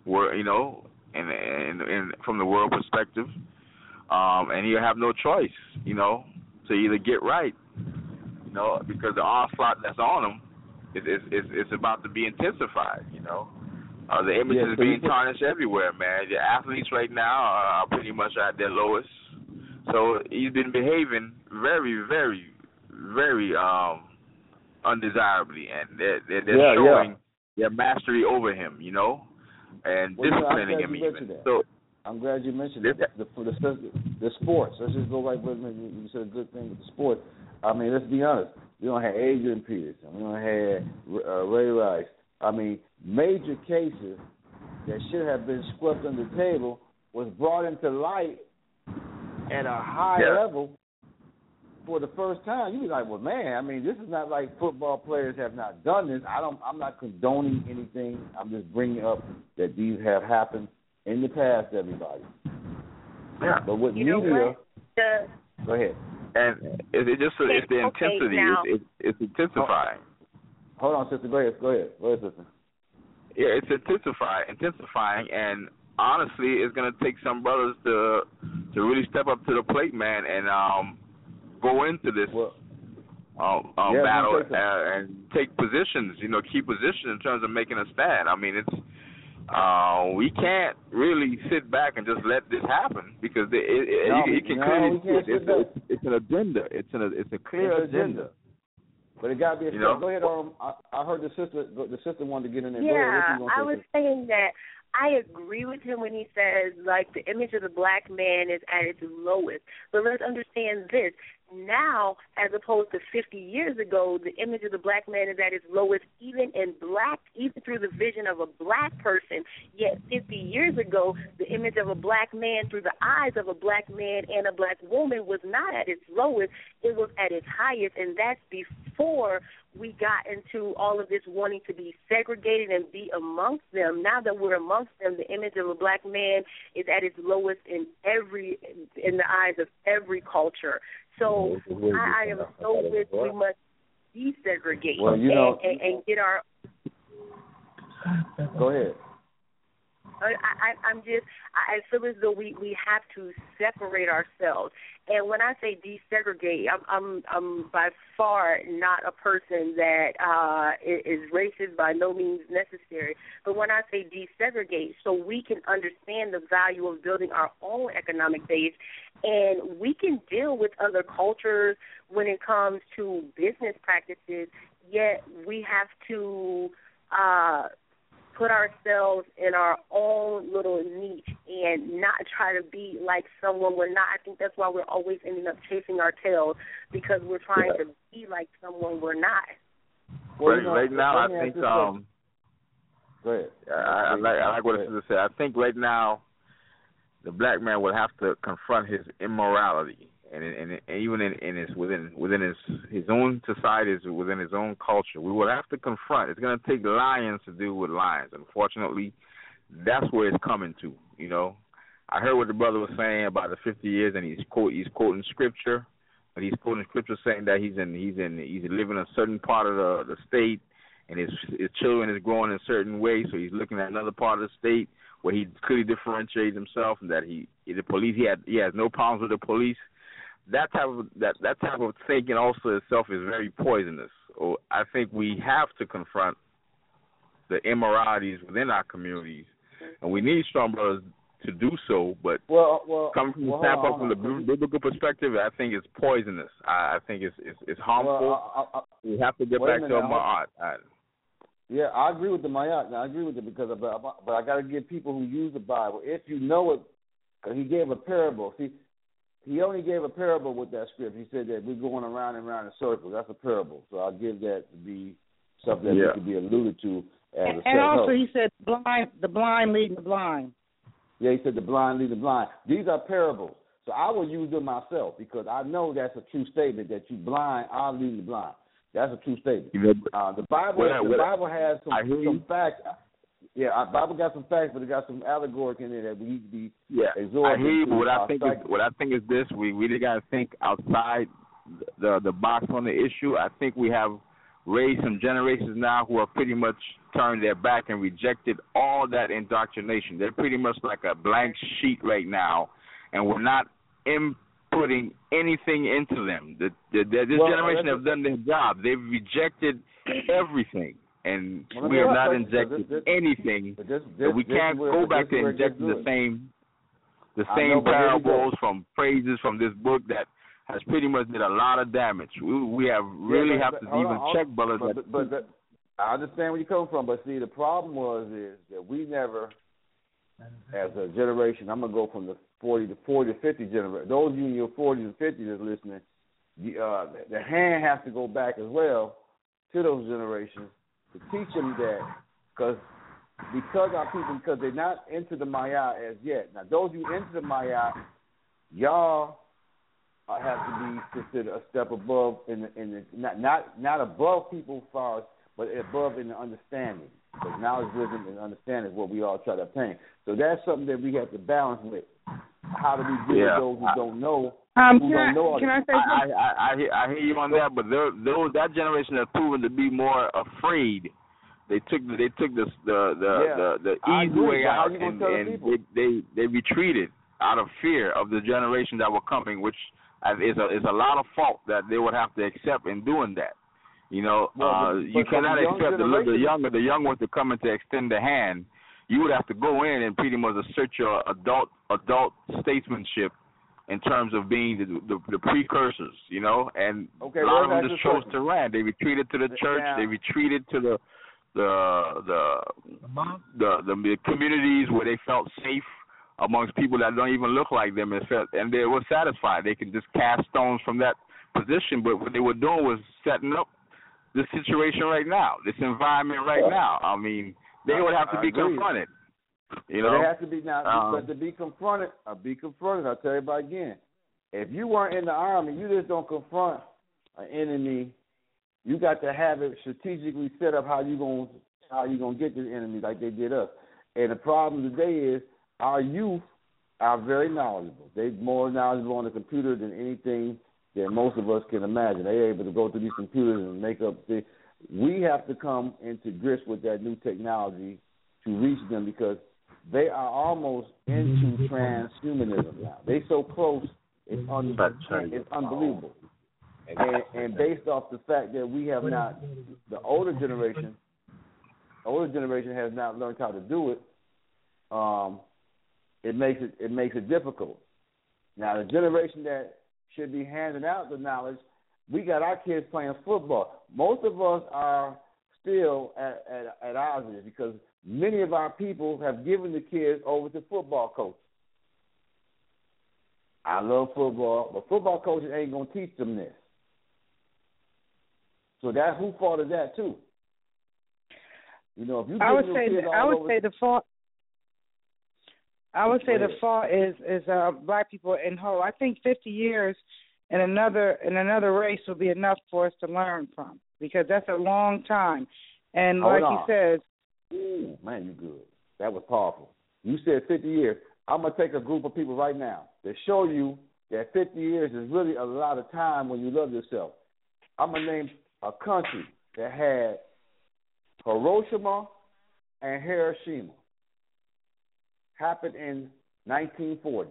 Speaker 9: from the world perspective, and you have no choice, to either get right, because the onslaught that's on him is about to be intensified, The image is being tarnished everywhere, man. The athletes right now are pretty much at their lowest. So he's been behaving very, very, very undesirably, and they're showing their mastery over him, and disciplining him even. So
Speaker 1: I'm glad you mentioned it. The sports. Let's just go right with me. You said a good thing with the sports. I mean, let's be honest. We don't have Adrian Peterson. We don't have Ray Rice. I mean, major cases that should have been swept under the table was brought into light at a high level for the first time. You be like, well, man, I mean, this is not like football players have not done this. I'm not condoning anything. I'm just bringing up that these have happened in the past, everybody.
Speaker 9: Yeah.
Speaker 1: But with media, go ahead.
Speaker 9: And it's the intensity. It's intensifying.
Speaker 1: Hold on, sister. Go ahead, sister.
Speaker 9: Yeah, it's intensifying, and honestly, it's going to take some brothers to really step up to the plate, man, and go into this battle and take positions. Key positions in terms of making a stand. I mean, it's we can't really sit back and just let this happen, because you can clearly see it's an agenda. It's a clear agenda.
Speaker 1: But it got to be a Go ahead, I heard the sister wanted to get in there.
Speaker 11: Yeah, I was saying that I agree with him when he says, like, the image of the black man is at its lowest. But let's understand this. Now, as opposed to 50 years ago, the image of the black man is at its lowest, even through the vision of a black person. Yet 50 years ago, the image of a black man through the eyes of a black man and a black woman was not at its lowest. It was at its highest, and that's before we got into all of this wanting to be segregated and be amongst them. Now that we're amongst them, the image of a black man is at its lowest in the eyes of every culture. So I am so with we must desegregate and get our.
Speaker 1: Go ahead.
Speaker 11: I feel as though we have to separate ourselves. And when I say desegregate, I'm by far not a person that is racist, by no means necessary. But when I say desegregate, so we can understand the value of building our own economic base, and we can deal with other cultures when it comes to business practices, yet we have to put ourselves in our own little niche and not try to be like someone we're not. I think that's why we're always ending up chasing our tails, because we're trying to be like someone we're not.
Speaker 9: Right now, I think
Speaker 1: go ahead.
Speaker 9: I like what the sister said. I think right now the black man will have to confront his immorality, and even in his within his own society, within his own culture. We will have to confront. It's going to take lions to deal with lions. Unfortunately, that's where it's coming to. I heard what the brother was saying about the 50 years, and he's quoting scripture, but he's quoting scripture saying that he's living in a certain part of the state, and his children is growing in a certain way, so he's looking at another part of the state where he clearly differentiates himself, and that he has no problems with the police. That type of thinking also itself is very poisonous. So I think we have to confront the immoralities within our communities, and we need strong brothers to do so. But coming from the standpoint from the biblical perspective, I think it's poisonous. I think it's harmful. We have to get back to Ma'at.
Speaker 1: Yeah, I agree with the Ma'at. I agree with it but I got to give people who use the Bible, if you know it, because he gave a parable. See, he only gave a parable with that script. He said that we're going around and around in circles. That's a parable. So I'll give that to be something that could be alluded to as a
Speaker 7: and also he said the blind leading the blind.
Speaker 1: Yeah, he said the blind leading the blind. These are parables. So I will use them myself because I know that's a true statement that you blind are leading the blind. That's a true statement. The Bible has some facts. Yeah, our Bible got some facts, but it got some allegoric in there that we need to be absorbed.
Speaker 9: I hear you. What I think is this: we really got to think outside the box on the issue. I think we have raised some generations now who have pretty much turned their back and rejected all that indoctrination. They're pretty much like a blank sheet right now, and we're not inputting anything into them. This generation have done their job. They've rejected everything. And we have not injected anything. We can't go back to injecting the same parables from phrases from this book that has pretty much did a lot of damage. We have to even check brothers.
Speaker 1: But I understand where you're coming from. But see, the problem is that we never, as a generation, I'm gonna go from the 40 to 50 generation. Those of you in your 40s and 50s that's listening, the hand has to go back as well to those generations. To teach them that, because our people, because they're not into the Maya as yet. Now, those who into the Maya, y'all have to be considered a step above not above people far, but above in the understanding. Because knowledge, wisdom, and understanding is what we all try to obtain. So that's something that we have to balance with. How do we deal with those who don't know?
Speaker 7: Can I say something?
Speaker 9: I hear you on that, but that generation has proven to be more afraid. They took the easy way out, and they retreated out of fear of the generation that were coming, which is a lot of fault that they would have to accept in doing that. You know, you cannot expect the young ones to come in to extend the hand. You would have to go in and pretty much assert your adult statesmanship in terms of being the precursors, you know, and a lot of them just chose to run. They retreated to the church. They retreated to the communities where they felt safe amongst people that don't even look like them, and they were satisfied. They could just cast stones from that position, but what they were doing was setting up this situation right now, this environment right now. I mean, they would have to be confronted. You know,
Speaker 1: they have to be now. But to be confronted, I'll tell everybody again. If you weren't in the army, you just don't confront an enemy. You got to have it strategically set up how you gonna get to the enemy like they did us. And the problem today is our youth are very knowledgeable. They're more knowledgeable on the computer than anything that most of us can imagine. They're able to go through these computers and make up things. We have to come into grips with that new technology to reach them because they are almost into transhumanism now. They so close, it's unbelievable. And based off the fact that we have not, the older generation has not learned how to do it. It makes it difficult. Now the generation that should be handing out the knowledge, we got our kids playing football. Most of us are still at ours because many of our people have given the kids over to football coaches. I love football, but football coaches ain't gonna teach them this. So that who fault is that too? You know, if you
Speaker 7: I would say the fault is black people in whole. I think 50 years in another race will be enough for us to learn from because that's a long time. And like he says,
Speaker 1: ooh, man, you good. That was powerful. You said 50 years. I'm going to take a group of people right now to show you that 50 years is really a lot of time when you love yourself. I'm going to name a country that had Hiroshima and Hiroshima. Happened in 1940s.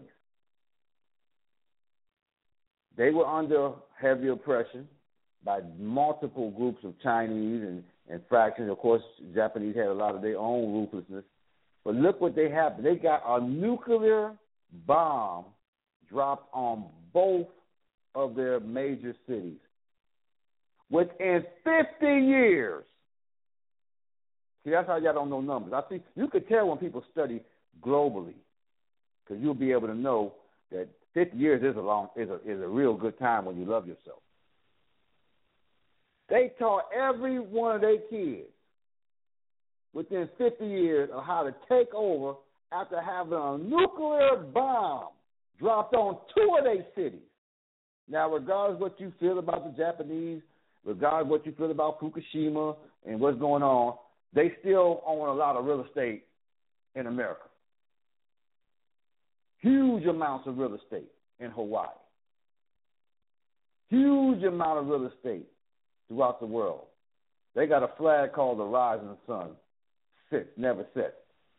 Speaker 1: They were under heavy oppression by multiple groups of Chinese and fractions. Of course, Japanese had a lot of their own ruthlessness. But look what they happened. They got a nuclear bomb dropped on both of their major cities. Within 50 years. See, that's how y'all don't know numbers. I think you could tell when people study globally, because you'll be able to know that 50 years is a real good time when you love yourself. They taught every one of their kids within 50 years of how to take over after having a nuclear bomb dropped on 2 of their cities. Now, regardless of what you feel about the Japanese, regardless of what you feel about Fukushima and what's going on, they still own a lot of real estate in America. Huge amounts of real estate in Hawaii. Huge amount of real estate throughout the world. They got a flag called the Rising Sun. Never sets.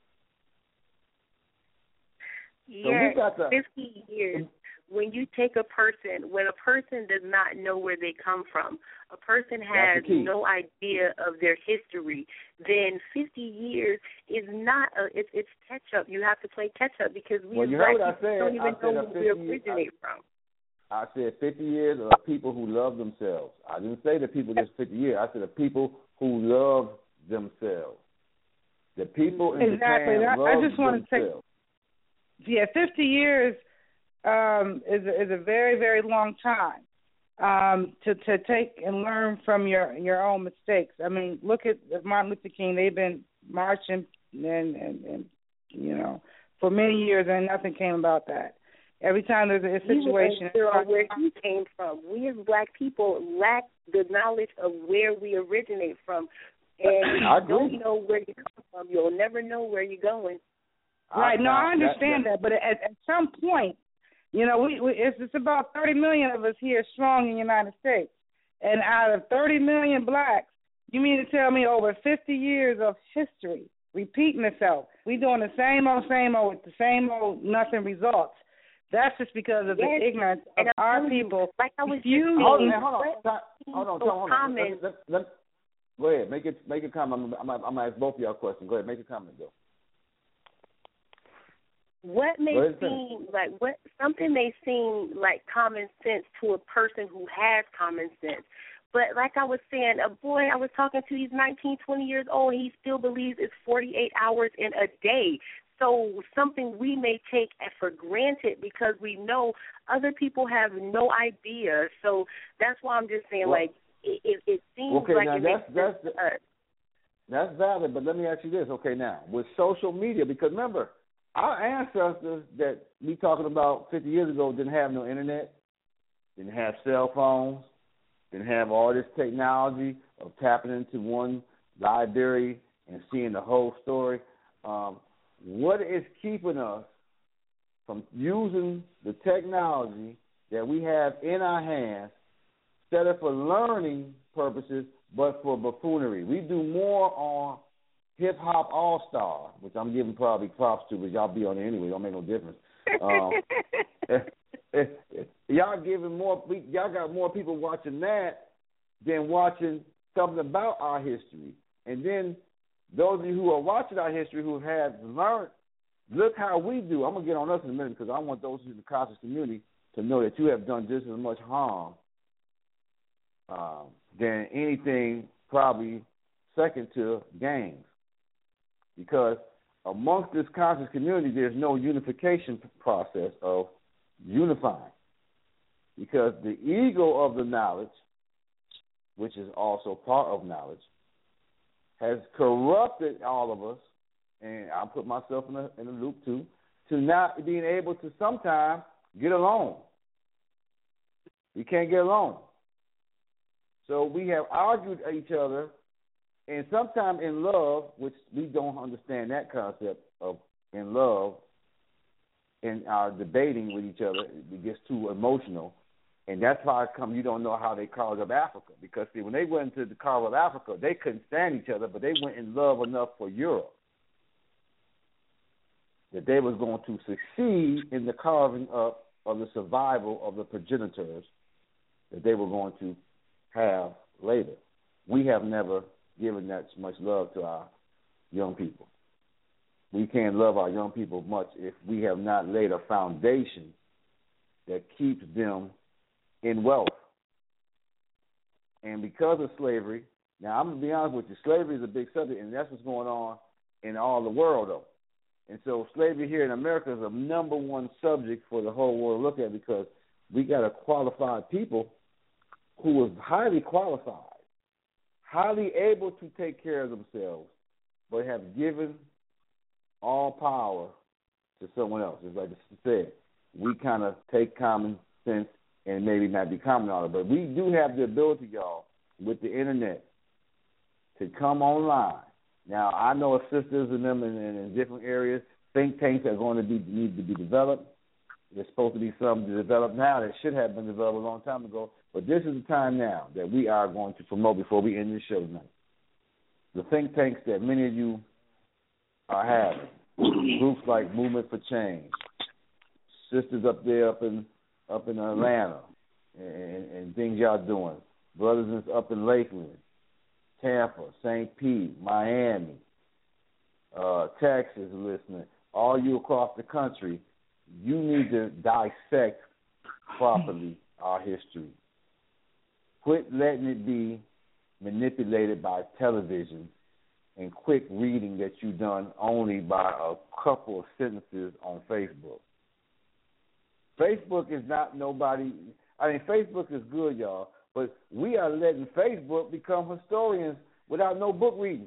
Speaker 11: Yeah, so 50 years. When you take a person, when a person does not know where they come from, a person has no idea of their history, then 50 years is not it's catch up. You have to play catch up because we don't even know where we originate from.
Speaker 1: I said 50 years of people who love themselves. I didn't say the people just 50 years. I said the people who love themselves. The people in Japan love
Speaker 7: I just want
Speaker 1: themselves.
Speaker 7: to say, 50 years is a very, very long time to take and learn from your own mistakes. I mean, look at Martin Luther King. They've been marching and you know, for many years, and nothing came about that. Every time there's a situation,
Speaker 11: where he came from, we as Black people lack the knowledge of where we originate from, and if you don't know where you come from, you'll never know where you're going.
Speaker 7: Right? No, I understand that, but at some point, you know, it's about 30 million of us here strong in the United States, and out of 30 million Blacks, you mean to tell me over 50 years of history repeating itself, we doing the same old with the same old nothing results? That's just because of the ignorance of our people.
Speaker 11: Like I was
Speaker 1: Hold on. Go ahead. Make a comment. I'm gonna ask both of y'all questions. Go ahead. Make a comment, though.
Speaker 11: What may seem like something may seem like common sense to a person who has common sense. But like I was saying, a boy I was talking to, he's 19, 20 years old. He still believes it's 48 hours in a day. So something we may take for granted because we know other people have no idea. So that's why I'm just saying, it seems like
Speaker 1: now
Speaker 11: it makes sense to us.
Speaker 1: That's valid, but let me ask you this. Okay, now, with social media, because remember, our ancestors that we talking about 50 years ago didn't have no internet, didn't have cell phones, didn't have all this technology of tapping into one library and seeing the whole story. What is keeping us from using the technology that we have in our hands, instead of for learning purposes, but for buffoonery? We do more on Hip Hop All Star, which I'm giving probably props to, but y'all be on it anyway. Don't make no difference. Y'all giving more. Y'all got more people watching that than watching something about our history. And then those of you who are watching our history who have learned, look how we do. I'm gonna get on us in a minute because I want those in the conscious community to know that you have done just as much harm than anything probably second to gangs. Because amongst this conscious community, there's no unification process of unifying. Because the ego of the knowledge, which is also part of knowledge, has corrupted all of us, and I'll put myself in the loop too, to not being able to sometimes get along. We can't get along. So we have argued at each other, and sometimes in love, which we don't understand that concept of in love, in our debating with each other, it gets too emotional. And that's why you don't know how they carved up Africa. Because, see, when they went into the carve of Africa, they couldn't stand each other, but they went in love enough for Europe that they was going to succeed in the carving up of the survival of the progenitors that they were going to have later. We have never given that much love to our young people. We can't love our young people much if we have not laid a foundation that keeps them in wealth. And because of slavery, now I'm going to be honest with you, slavery is a big subject, and that's what's going on in all the world, though. And so slavery here in America is a number one subject for the whole world to look at, because we got a qualified people who was highly qualified highly able to take care of themselves, but have given all power to someone else. It's like I said, we kind of take common sense and maybe not be common on it, but we do have the ability, y'all, with the internet to come online. Now, I know of sisters and them in different areas. Think tanks are going to need to be developed. There's supposed to be some developed now that should have been developed a long time ago. But this is the time now that we are going to promote before we end this show tonight. The think tanks that many of you are having, groups like Movement for Change, sisters up there up in Atlanta, and things y'all doing, brothers up in Lakeland, Tampa, St. Pete, Miami, Texas, listening, all you across the country, you need to dissect properly our history. Quit letting it be manipulated by television and quick reading that you've done only by a couple of sentences on Facebook. Facebook is not nobody. I mean, Facebook is good, y'all, but we are letting Facebook become historians without no book reading,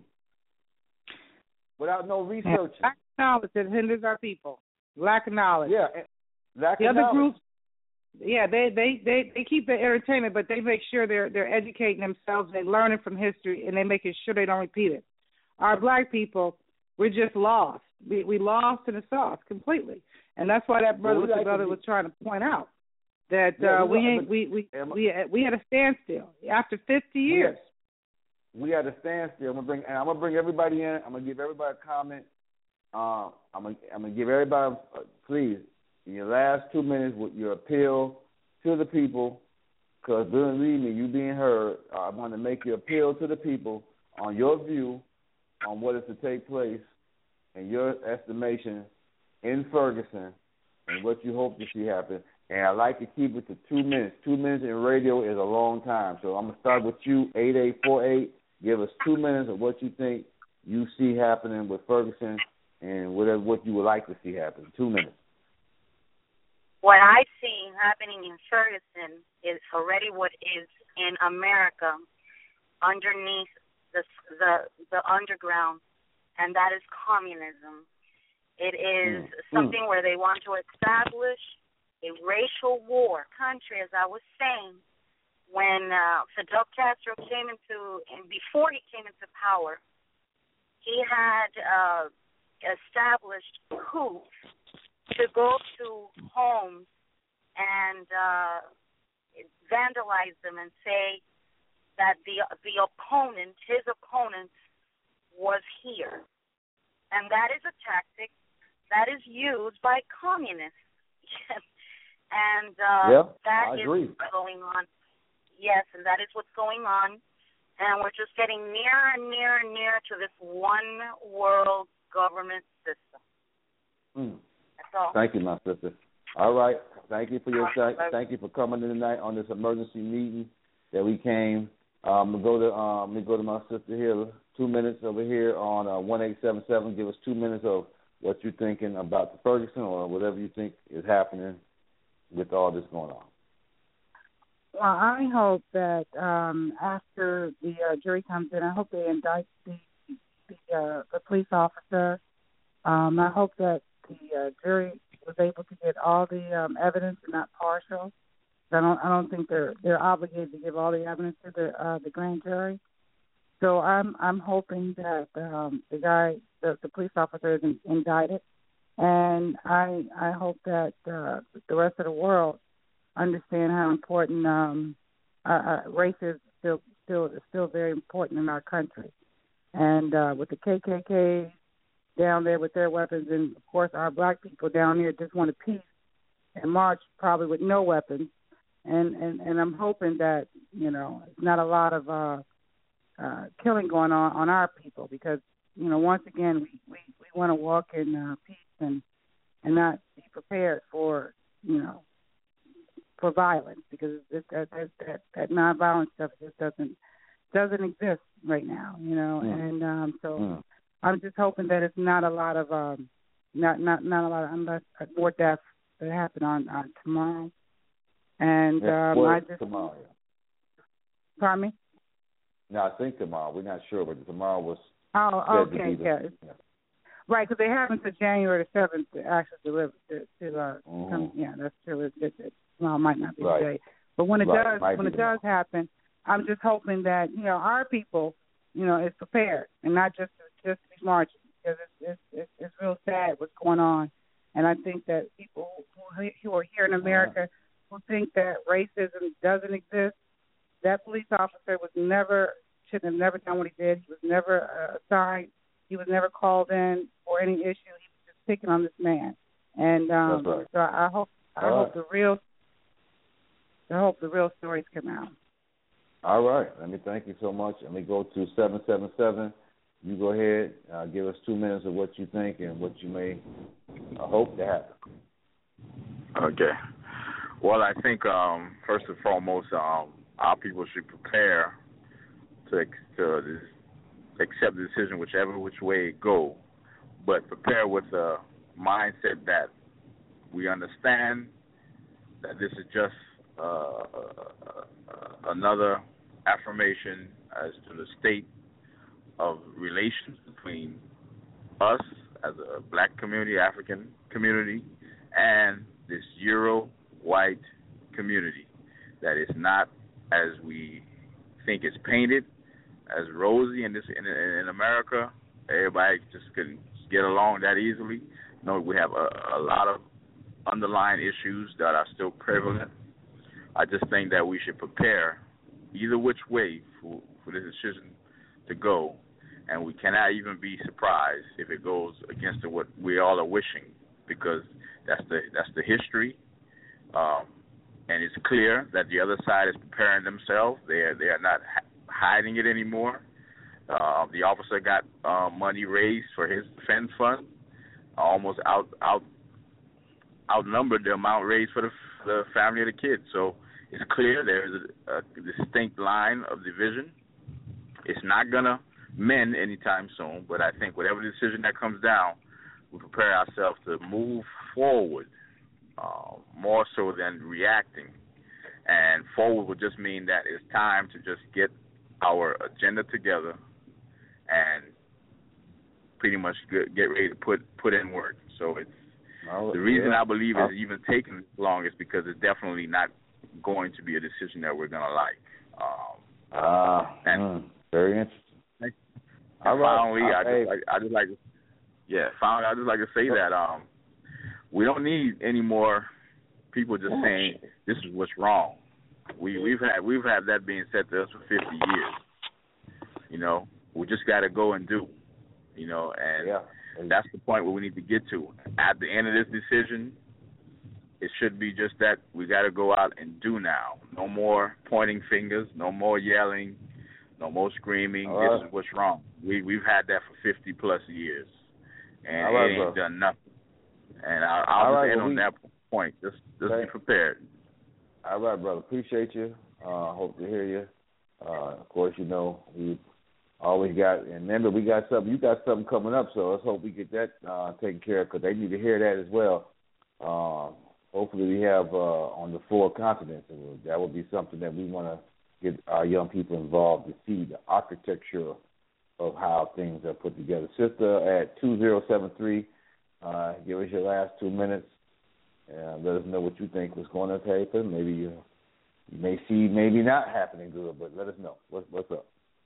Speaker 1: without no researching.
Speaker 7: Lack of knowledge that hinders our people. Lack of knowledge.
Speaker 1: Yeah, lack of knowledge.
Speaker 7: The other groups, yeah, they keep their entertainment, but they make sure they're educating themselves, they're learning from history, and they're making sure they don't repeat it. Our black people, we're just lost. We lost in the sauce completely, and that's why that brother was trying to point out that we had a standstill after 50 years.
Speaker 1: We had a standstill. I'm gonna bring everybody in. I'm gonna give everybody a comment. I'm gonna give everybody, please, in your last 2 minutes, with your appeal to the people, because believe me, you being heard. I want to make your appeal to the people on your view on what is to take place in your estimation in Ferguson and what you hope to see happen. And I like to keep it to 2 minutes. 2 minutes in radio is a long time. So I'm going to start with you, 8848. Give us 2 minutes of what you think you see happening with Ferguson and what you would like to see happen. 2 minutes.
Speaker 3: What I see happening in Ferguson is already what is in America underneath the underground, and that is communism. It is something where they want to establish a racial war country, as I was saying, when Fidel Castro came before he came into power, he had established coups to go to homes and vandalize them and say that the opponent, his opponent, was here. And that is a tactic that is used by communists. And that is what's going on. Yes, and that is what's going on. And we're just getting nearer and nearer and nearer to this one world government system. That's all.
Speaker 1: Thank you, my sister. All right. Thank you for your time. Thank you for coming in tonight on this emergency meeting that we came. Let me go to my sister here. 2 minutes over here on 1877. Give us 2 minutes of what you're thinking about the Ferguson or whatever you think is happening with all this going on.
Speaker 7: Well, I hope that after the jury comes in, I hope they indict the police officer. I hope that the jury was able to get all the evidence and not partial. I don't think they're obligated to give all the evidence to the grand jury. So I'm hoping that the police officer is indicted, and I hope that the rest of the world understand how important race is still very important in our country. And with the KKK down there with their weapons, and of course our black people down here just want a peace and march probably with no weapons. And I'm hoping that it's not a lot of killing going on our people, because once again we want to walk in peace and not be prepared for violence, because that nonviolent stuff just doesn't exist right now, and so I'm just hoping that it's not a lot of not a lot of, unless more deaths that happen on tomorrow. And I just
Speaker 1: tomorrow.
Speaker 7: Pardon me?
Speaker 1: No, I think tomorrow. We're not sure, but tomorrow was.
Speaker 7: Oh, okay, yeah. Right, because they have until January the 7th to actually deliver come. Yeah, that's true. Tomorrow might not be the day, but when it does happen, I'm just hoping that our people, is prepared and not just be marching, because it's real sad what's going on, and I think that people who are here in America who think that racism doesn't exist, that police officer should have never done what he did. He was never assigned. He was never called in for any issue. He was just picking on this man. And so I hope the real stories come out.
Speaker 1: All right. Let me thank you so much. Let me go to 777. You go ahead. Give us 2 minutes of what you think and what you may hope to happen.
Speaker 9: Okay. Well, I think first and foremost, our people should prepare to accept the decision which way it go, but prepare with a mindset that we understand that this is just another affirmation as to the state of relations between us as a black community, African community, and this Euro-white community, that is not as we think it's painted, as rosy in America. Everybody just can get along that easily. No, we have a lot of underlying issues that are still prevalent. I just think that we should prepare either which way for this decision to go, and we cannot even be surprised if it goes against what we all are wishing, because that's the history, and it's clear that the other side is preparing themselves. They are not hiding it anymore. The officer got money raised for his defense fund, almost outnumbered the amount raised for the family of the kid. So it's clear there's a distinct line of division. It's not going to mend anytime soon, but I think whatever decision that comes down, we prepare ourselves to move forward more so than reacting. And forward would just mean that it's time to just get our agenda together and pretty much get ready to put in work. So it's the reason I believe it's even taking this long is because it's definitely not going to be a decision that we're going to like.
Speaker 1: Very interesting.
Speaker 9: Finally, I just like to say that we don't need any more people just saying this is what's wrong. We've had that being said to us for 50 years. We just got to go and do. And that's the point where we need to get to. At the end of this decision, it should be just that we got to go out and do now. No more pointing fingers, no more yelling, no more screaming. This is what's wrong. We've had that for 50 plus years, and it ain't done nothing. And I'll just end on that point. Just be prepared.
Speaker 1: All right, brother. Appreciate you. Hope to hear you. Of course, we always got, and remember, we got something. You got something coming up, so let's hope we get that taken care of, because they need to hear that as well. Hopefully, we have on the 4 continents. That would be something that we want to get our young people involved to see the architecture of how things are put together. Sister at 2073, give us your last 2 minutes and let us know what you think was going to happen. Maybe you may see maybe not happening good, but let us know. What's up?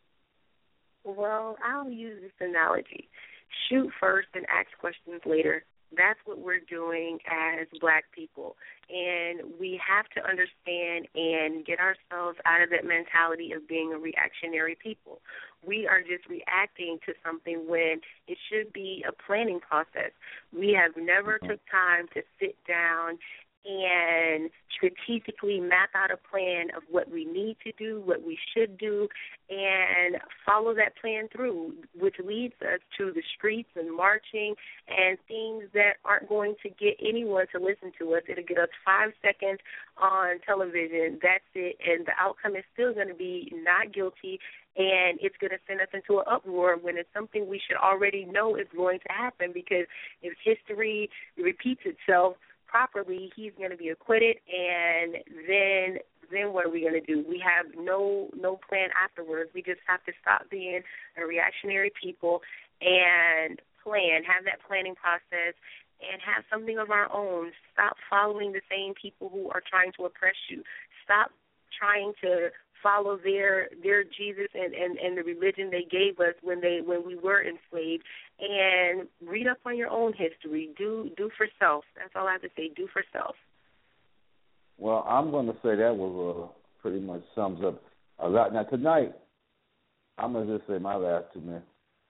Speaker 11: Well, I'll use this analogy. Shoot first and ask questions later. That's what we're doing as black people. And we have to understand and get ourselves out of that mentality of being a reactionary people. We are just reacting to something when it should be a planning process. We have never took time to sit down and strategically map out a plan of what we need to do, what we should do, and follow that plan through, which leads us to the streets and marching and things that aren't going to get anyone to listen to us. It'll get us 5 seconds on television. That's it. And the outcome is still going to be not guilty, and it's going to send us into an uproar when it's something we should already know is going to happen, because if history repeats itself, properly, he's going to be acquitted, and then what are we going to do? We have no plan afterwards. We just have to stop being a reactionary people and have that planning process, and have something of our own. Stop following the same people who are trying to oppress you. Stop trying to follow their Jesus and the religion they gave us when we were enslaved, and read up on your own history. Do for self. That's all I have to say. Do for self.
Speaker 1: Well, I'm going to say that was pretty much sums up a lot. Now tonight, I'm going to just say my last 2 minutes.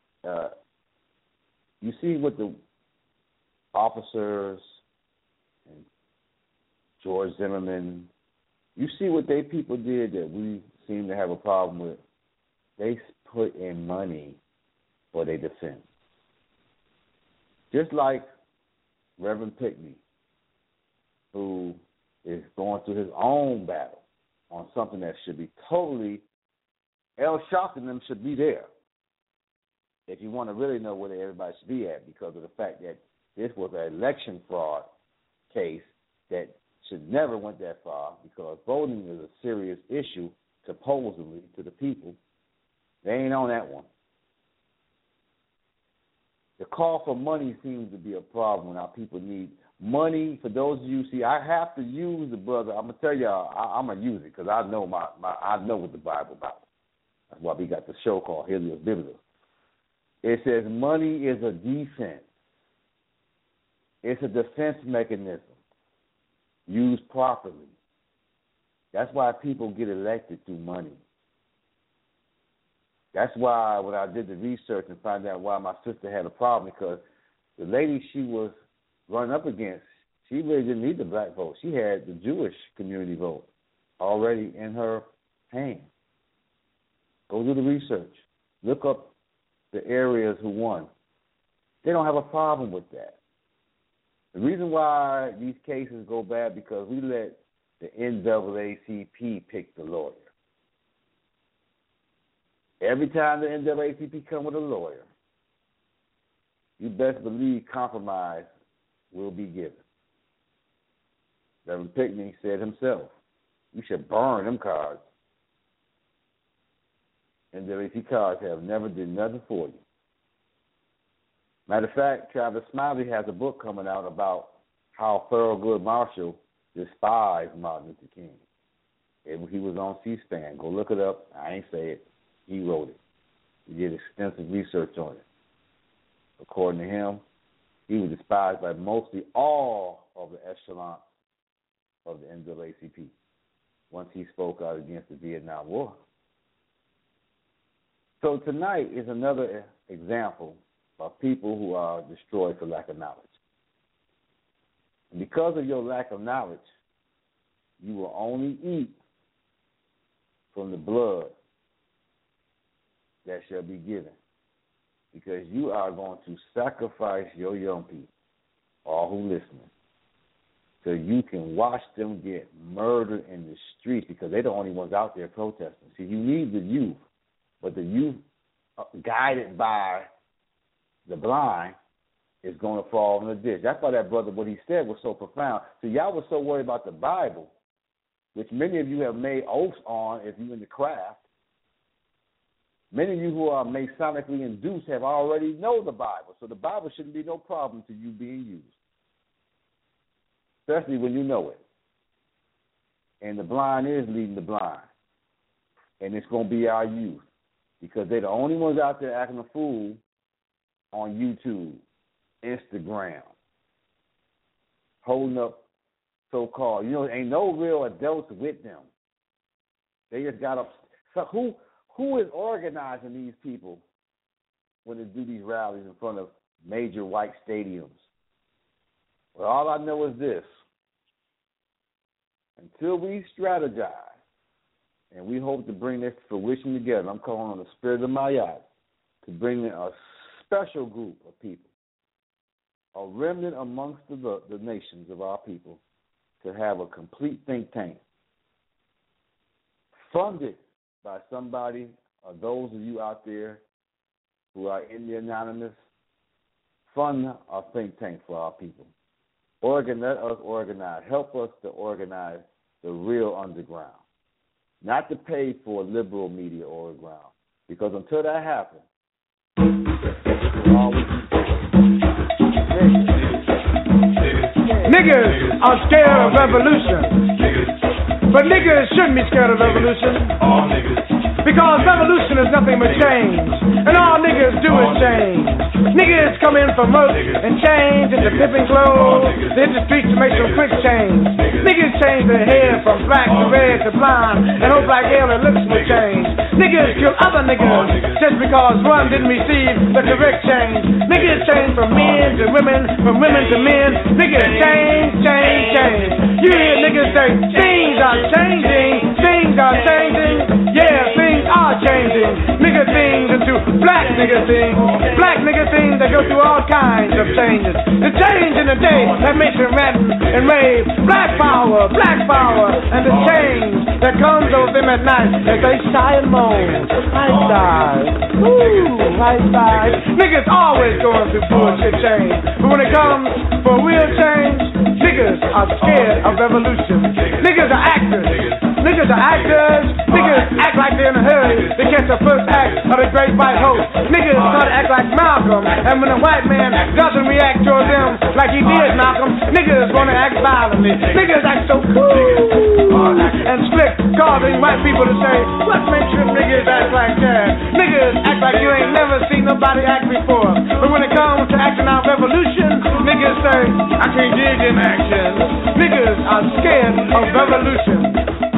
Speaker 1: You see what the officers and George Zimmerman, you see what they people did that we seem to have a problem with. They put in money for their defense. Just like Reverend Pickney, who is going through his own battle on something that should be totally, El Shock and them should be there. If you want to really know where everybody should be at, because of the fact that this was an election fraud case that should never went that far, because voting is a serious issue, supposedly, to the people. They ain't on that one. The call for money seems to be a problem when our people need money. For those of you, see, I have to use the brother. I'm going to tell y'all, I'm going to use it because I know I know what the Bible about. That's why we got the show called Helios Biblical. It says money is a defense. It's a defense mechanism used properly. That's why people get elected through money. That's why when I did the research and found out why my sister had a problem, because the lady she was running up against, she really didn't need the black vote. She had the Jewish community vote already in her hand. Go do the research. Look up the areas who won. They don't have a problem with that. The reason why these cases go bad because we let the NAACP pick the lawyer. Every time the NAACP come with a lawyer, you best believe compromise will be given. Reverend Pickney said himself, you should burn them cards. NAACP cards have never did nothing for you. Matter of fact, Travis Smiley has a book coming out about how Thurgood Marshall despised Martin Luther King. He was on C-SPAN. Go look it up. I ain't say it. He wrote it. He did extensive research on it. According to him, he was despised by mostly all of the echelon of the NAACP once he spoke out against the Vietnam War. So tonight is another example of people who are destroyed for lack of knowledge. And because of your lack of knowledge, you will only eat from the blood that shall be given, because you are going to sacrifice your young people, all who listening, so you can watch them get murdered in the streets, because they're the only ones out there protesting. See, you need the youth, but the youth, guided by the blind, is going to fall in the ditch. That's why that brother, what he said was so profound. So y'all were so worried about the Bible, which many of you have made oaths on if you're in the craft. Many of you who are Masonically induced have already know the Bible, so the Bible shouldn't be no problem to you being used, especially when you know it. And the blind is leading the blind, and it's going to be our youth, because they're the only ones out there acting a fool on YouTube, Instagram, holding up so-called, ain't no real adults with them. They just got up. So who is organizing these people when they do these rallies in front of major white stadiums? Well, all I know is this. Until we strategize, and we hope to bring this to fruition together, I'm calling on the Spirit of Mayat to bring in a special group of people, a remnant amongst the nations of our people, to have a complete think tank funded by somebody, or those of you out there who are in the anonymous, fund a think tank for our people. Let us organize. Help us to organize the real underground. Not to pay for liberal media underground. Because until that happens,
Speaker 2: niggas are scared of revolution. But niggas shouldn't be scared of revolution. Because revolution is nothing but change. And all niggas do is change. Niggas come in for murder and change into pimping clothes. They hit the streets to make some quick change. Niggas change their hair from black to red to blonde. And hope like hell their lips will change. Niggas kill other niggas just because one didn't receive the correct change. Niggas change from men to women, from women to men. Niggas change. You hear niggas say, things are changing. Yeah, things are changing. Nigga things into black nigga things. Black nigga things that go through all kinds of changes. The change in the day that makes them rant and rave. Black power, and the change that comes over them at night as they sigh and moan. Right side. Niggas always going through bullshit change. But when it comes for real change, niggas are scared of revolution. Niggas are actors. Niggas act like they're in a hurry to catch the first act of the great white host. Niggas start to act like Malcolm, and when a white man doesn't react towards them like he did Malcolm, niggas want to act violently. Niggas act so cool and slick, causing white people to say, what makes you niggas act like that? Niggas act like you ain't never seen nobody act before. But when it comes to acting out revolution, niggas say, I can't dig them actions. Niggas are scared of revolution.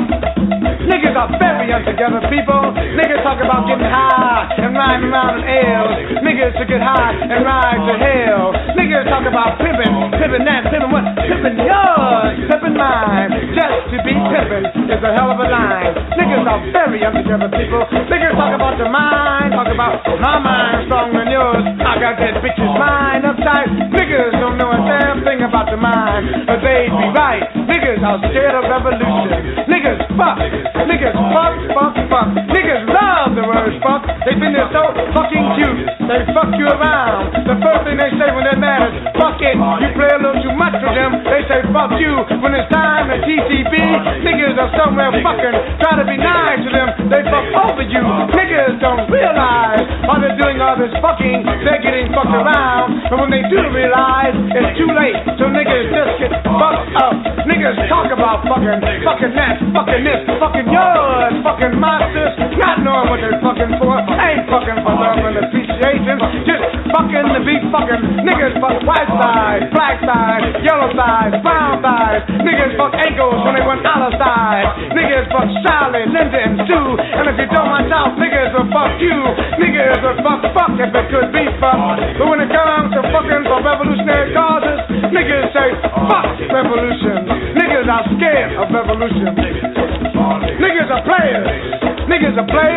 Speaker 2: Niggas are very untogether people. Niggas talk about getting high and riding around in L's. Niggas to get high and ride to hell. Niggas talk about pimping that, pimping what? Pimping yours, pimping mine. Just to be pimping is a hell of a line. Niggas are very untogether people. Niggas talk about the mind, talk about my mind stronger than yours. I got that bitch's mind uptight. Niggas don't know a damn thing about the mind, but they be right. Niggas are scared of revolution. Niggas fuck. Niggas fuck. Niggas love the word fuck. They think they're so fucking cute. They fuck you around. The first thing they say when they're mad is fuck it. You play a little too much with them. They say fuck you. When it's time to TCB, niggas are somewhere fucking trying to be nice to them. They fuck over you. Niggas don't realize while they're doing all this fucking, they're getting fucked around. But when they do realize, it's too late. So niggas just get fucked up. Niggas talk about fucking that, fucking this, fucking yours, fucking monsters, not knowing what they're fucking for. Ain't fucking for love and appreciation. Just fucking to be fucking. Niggas fuck white side, black side, yellow side, brown side. Niggas fuck ankles when they went dollar side. Niggas fuck Sally, Linda, and Sue. And if you don't watch out, niggas will fuck you. Niggas will fuck if it could be fucked. But when it comes to fucking for revolutionary causes, niggas say fuck revolution. Niggas are scared of revolution. Niggas are players. Niggas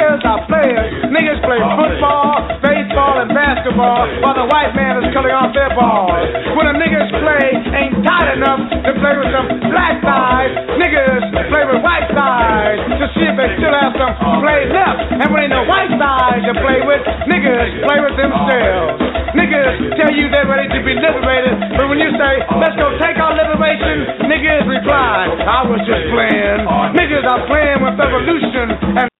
Speaker 2: play football, baseball, and basketball while the white man is cutting off their balls. When the niggas play ain't tight enough to play with some black sides, niggas play with white sides to see if they still have some play left. And when ain't no white sides to play with, niggas play with themselves. Niggas tell you they're ready to be liberated, but when you say, let's go take our liberation, niggas reply, I was just playing. Niggas are playing with revolution and